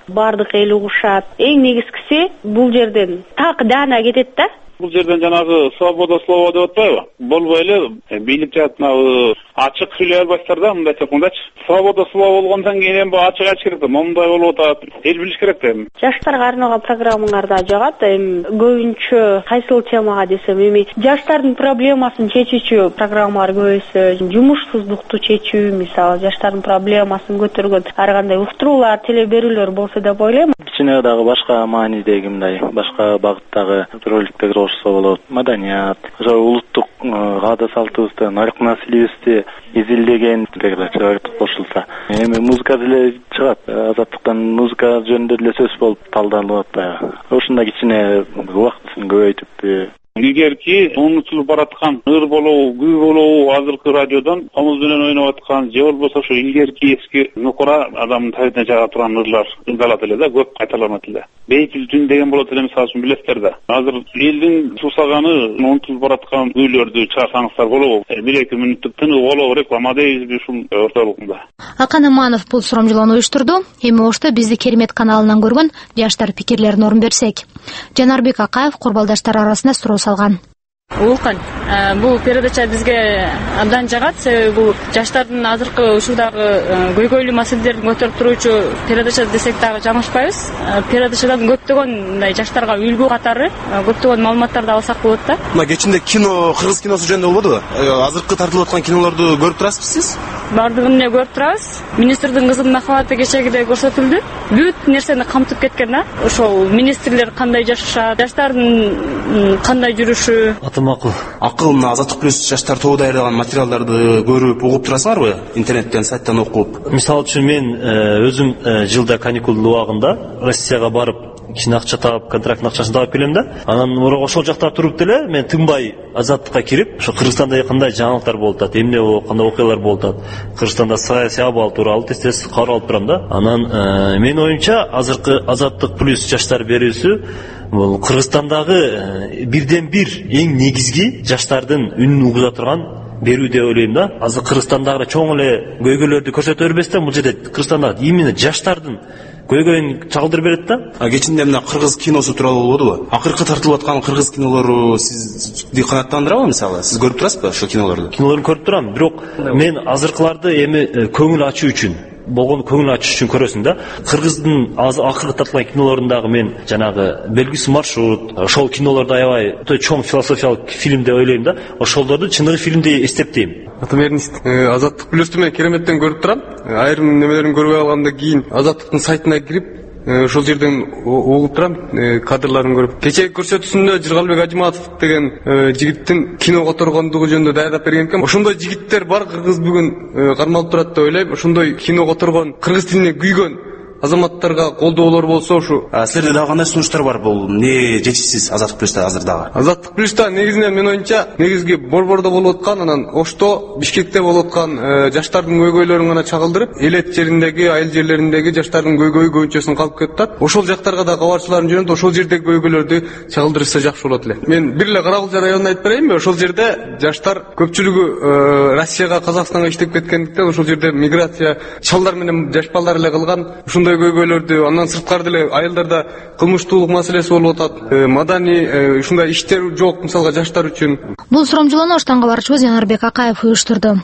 бардык эл угушат. Эң негизгиси бул жерден так даана кетет да. Бул жерден жанагы свобода слова деп атпайбы? Болбой эле бийлик жаатына ачык сүйлөй албайсыздар да, мындай айткандачы. Свобода слова болгондон кийин эми ачык айтыш керек да, момундай болуп атат. Эл билиш керек да эми. Жаштарга арналган программаңар да жагат. Эми көбүнчө кайсыл темага десем, эми жаштардын проблемасын чечүүчү программалар көбөйсө, жумушсуздукту чечүү, мисалы жаштардын проблемасын көтөргөн ар кандай уктуруулар, теле берүүлөр болсо деп ойлойм. Кичине дагы башка маанидеги мындай, башка багыттагы роликтер болсо болот. Маданият, улуттук каада салтыбызды, нарк наслибизди изилдеген передачалар кошулса. Эми музыка деле чыгат. Азаттыктан музыка жөнүндө деле сөз болуп талданылып атпайбы. Ошондо кичине убактысын көбөйтүп Илгерки унутулуп бараткан ыр болобу, күй болобу азыркы радиодон комуз менен ойноп аткан же болбосо ошо илгерки эски нукура адамдын табитине жага турган ырлар ыңгалат эле да, көп кайталанат эле. Бейпил түн деген болот эле, мисалы үчүн билесиздер да. Азыр элдин сусаганы унутулуп бараткан күйлөрдү чыгарсаңыздар болобу? бир эки мүнөттүк тыныгы болобу, реклама дейбизби ушул ортолугунда. Акан Иманов бул сурамжылоону уюштурду. Эми ошто бизди Керемет каналынан көргөн жаштар пикирлерин орун берсек. Жанарбек Акаев курбалдаштар арасында суроо салган. Улукан, бул передача бизге абдан жагат, себеби бул жаштардын азыркы ушурдагы көйгөйлүү маселелерин көтөрүп туруучу передача десек дагы жаңылышпайбыз. Передачадан көптөгөн мындай жаштарга үлгү катары көптөгөн маалыматтарды алсак болот да. Мына кечинде кино, кыргыз киносу жөнүндө болбодубу? Азыркы тартылып аткан кинолорду көрүп турасызбы сиз? Бардыгын эле көрүп турабыз. Министрдин кызынын махабаты кечегиде көрсөтүлдү. Бүт нерсени камтып кеткен да. Ошол министрлер кандай жашашат, жаштардын кандай жүрүшү. Макул. Акыл мына Азаттык плюс жаштар тобу даярдаган материалдарды көрүп, угуп турасыңарбы? Интернеттен, сайттан окуп. Мисалы үчүн мен өзүм жылда каникул убагында Россияга барып, кичине акча таап, контракттын акчасын таап келем да. Анан ошол жакта туруп деле мен тынбай Азаттыкка кирип, ошо Кыргызстанда кандай жаңылыктар болуп атат, эмне болуп, кандай окуялар болуп атат, Кыргызстанда саясий абал тууралуу тез-тез кабар алып турам да. Анан менин оюмча азыркы Азаттык плюс жаштар берүүсү бул Кыргызстандагы бирден бир эң негизги жаштардын үнүн угуза турган берүү деп ойлойм да. Азыр Кыргызстандагы чоң эле көйгөйлөрдү көрсөтө бербестен бул жерде Кыргызстанда именно жаштардын көйгөйүн чагылдырып берет да. А кечинде мына кыргыз киносу тууралуу болбодубу? Акыркы тартылып аткан кыргыз кинолору сизди канааттандырабы мисалы? Сиз көрүп турасызбы ошол кинолорду? Кинолорун көрүп турам, бирок мен азыркыларды эми көңүл ачуу үчүн болгон көңүл ачыш үчүн көрөсүң да. Кыргыздын акыркы тартылган кинолорундагы мен жанагы белгисиз маршрут, ошол кинолорду аябай чоң философиялык фильм деп ойлойм да. Ошолорду чыныгы фильмди эстептейм. Атым Эрнист. Азаттык плюсту мен Кереметтен көрүп турам. Айрым немелерин көрбөй алгандан кийин Азаттыктын сайтына кирип, ошол жерден угуп турам, кадрларын көрүп. Кечеги көрсөтүүсүндө Жыргалбек Ажыматов деген жигиттин кино которгондугу жөнүндө даярдап берген экен. Ошондой жигиттер бар кыргыз бүгүн кармалып турат деп ойлойм. Ошондой кино которгон, кыргыз тилине күйгөн азаматтарга колдоолор болсо ушу. Силерде дагы кандай сунуштар бар? Бул эмне жетишсиз Азаттык плюста азыр дагы? Азаттык плюста негизинен мен оюмча негизги Борбордо болуп аткан, анан Ошто, Бишкекте болуп аткан жаштардын көйгөйлөрүн гана чагылдырып, элет жериндеги, айыл жерлериндеги жаштардын көйгөйү көбүнчөсүн калып кетет. Ошол жактарга да кабарчыларын жөнөтүп, ошол жердеги көйгөйлөрдү чагылдырса жакшы болот эле. Мен бир эле Каракулча районун айтып берейинби? Ошол жерде жаштар көпчүлүгү Россияга, Казакстанга иштеп кеткендиктен ошол жерде миграция чалдар менен жаш балдар эле кылган. Ушундай көйгөйлөрдү, андан сырткары деле айылдарда кылмыштуулук маселеси болуп атат. Маданий ушундай иштер жок, мисалга жаштар үчүн. Бул сурамжылоону Оштон кабарчыбыз Жанарбек Акаев уюштурду.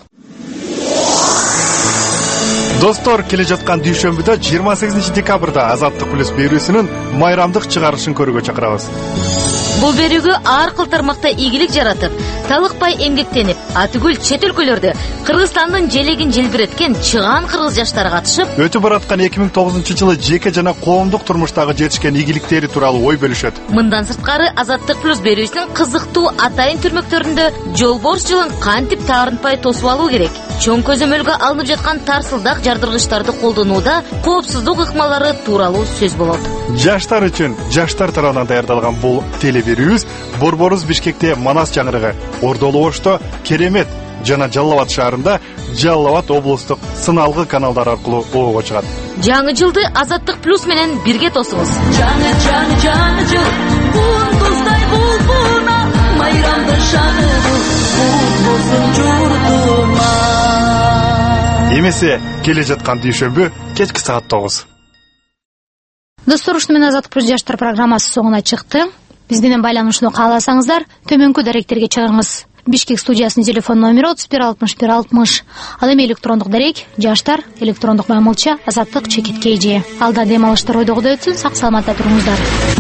Достор, келе жаткан дүйшөмбүдө жыйырма сегизинчи декабрда Азаттык плюс берүүсүнүн майрамдык чыгарышын көрүүгө чакырабыз. Бул берүүгө ар кыл тармакта ийгилик жаратып, талыкпай эмгектенип, атүгүл чет өлкөлөрдө Кыргызстандын желегин желбиреткен чыган кыргыз жаштары катышып, өтүп бараткан эки миң тогузунчу жылы жеке жана коомдук турмуштагы жетишкен ийгиликтери тууралуу ой бөлүшөт. Мындан сырткары Азаттык плюс берүүсүнүн кызыктуу атайын түрмөктөрүндө жолборс жылын кантип таарынпай тосуп алуу керек, чоң көзөмөлгө алынып жаткан тарсылдак жардыргычтарды колдонууда коопсуздук ыкмалары тууралуу сөз болот. Жаштар үчүн жаштар тарабынан даярдалган бул телеберүүбүз Борборубуз Бишкекте Манас жаңырыгы, Ордолу Ошто, Керемет жана Жалал Абад шаарында Жалал Абад облустук сыналгы каналдар аркылуу оого чыгат. Жаңы жылды Азаттык плюс менен бирге тосуңуз. Жаңы жаңы жаңы жыл, кундуздай булбуна, майрамды шаны бул, болсун журтума. Эмесе келе жаткан дүйшөмбү кечки саат тогуз. Достор, ушуну менен Азаттык плюс жаштар программасы соңуна чыкты. Биз менен байланышууну кааласаңыздар, төмөнкү даректерге чыгыңыз. Бишкек студиясынын телефон номери отуз бир алтымыш бир алтымыш. Ал эми электрондук дарек жаштар электрондук мамылча азаттык чекит kg. Алда дем алыштар ойдогудай өтсүн, сак саламатта туруңуздар.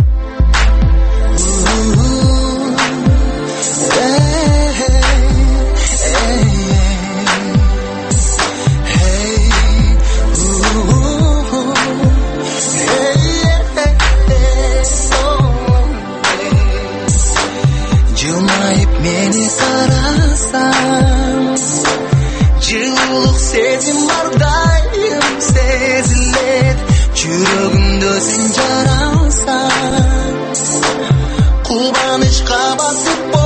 Жылулук сезим ардайым сезилет, жүрөгүмдө сен жаралсаң, кубанычка басып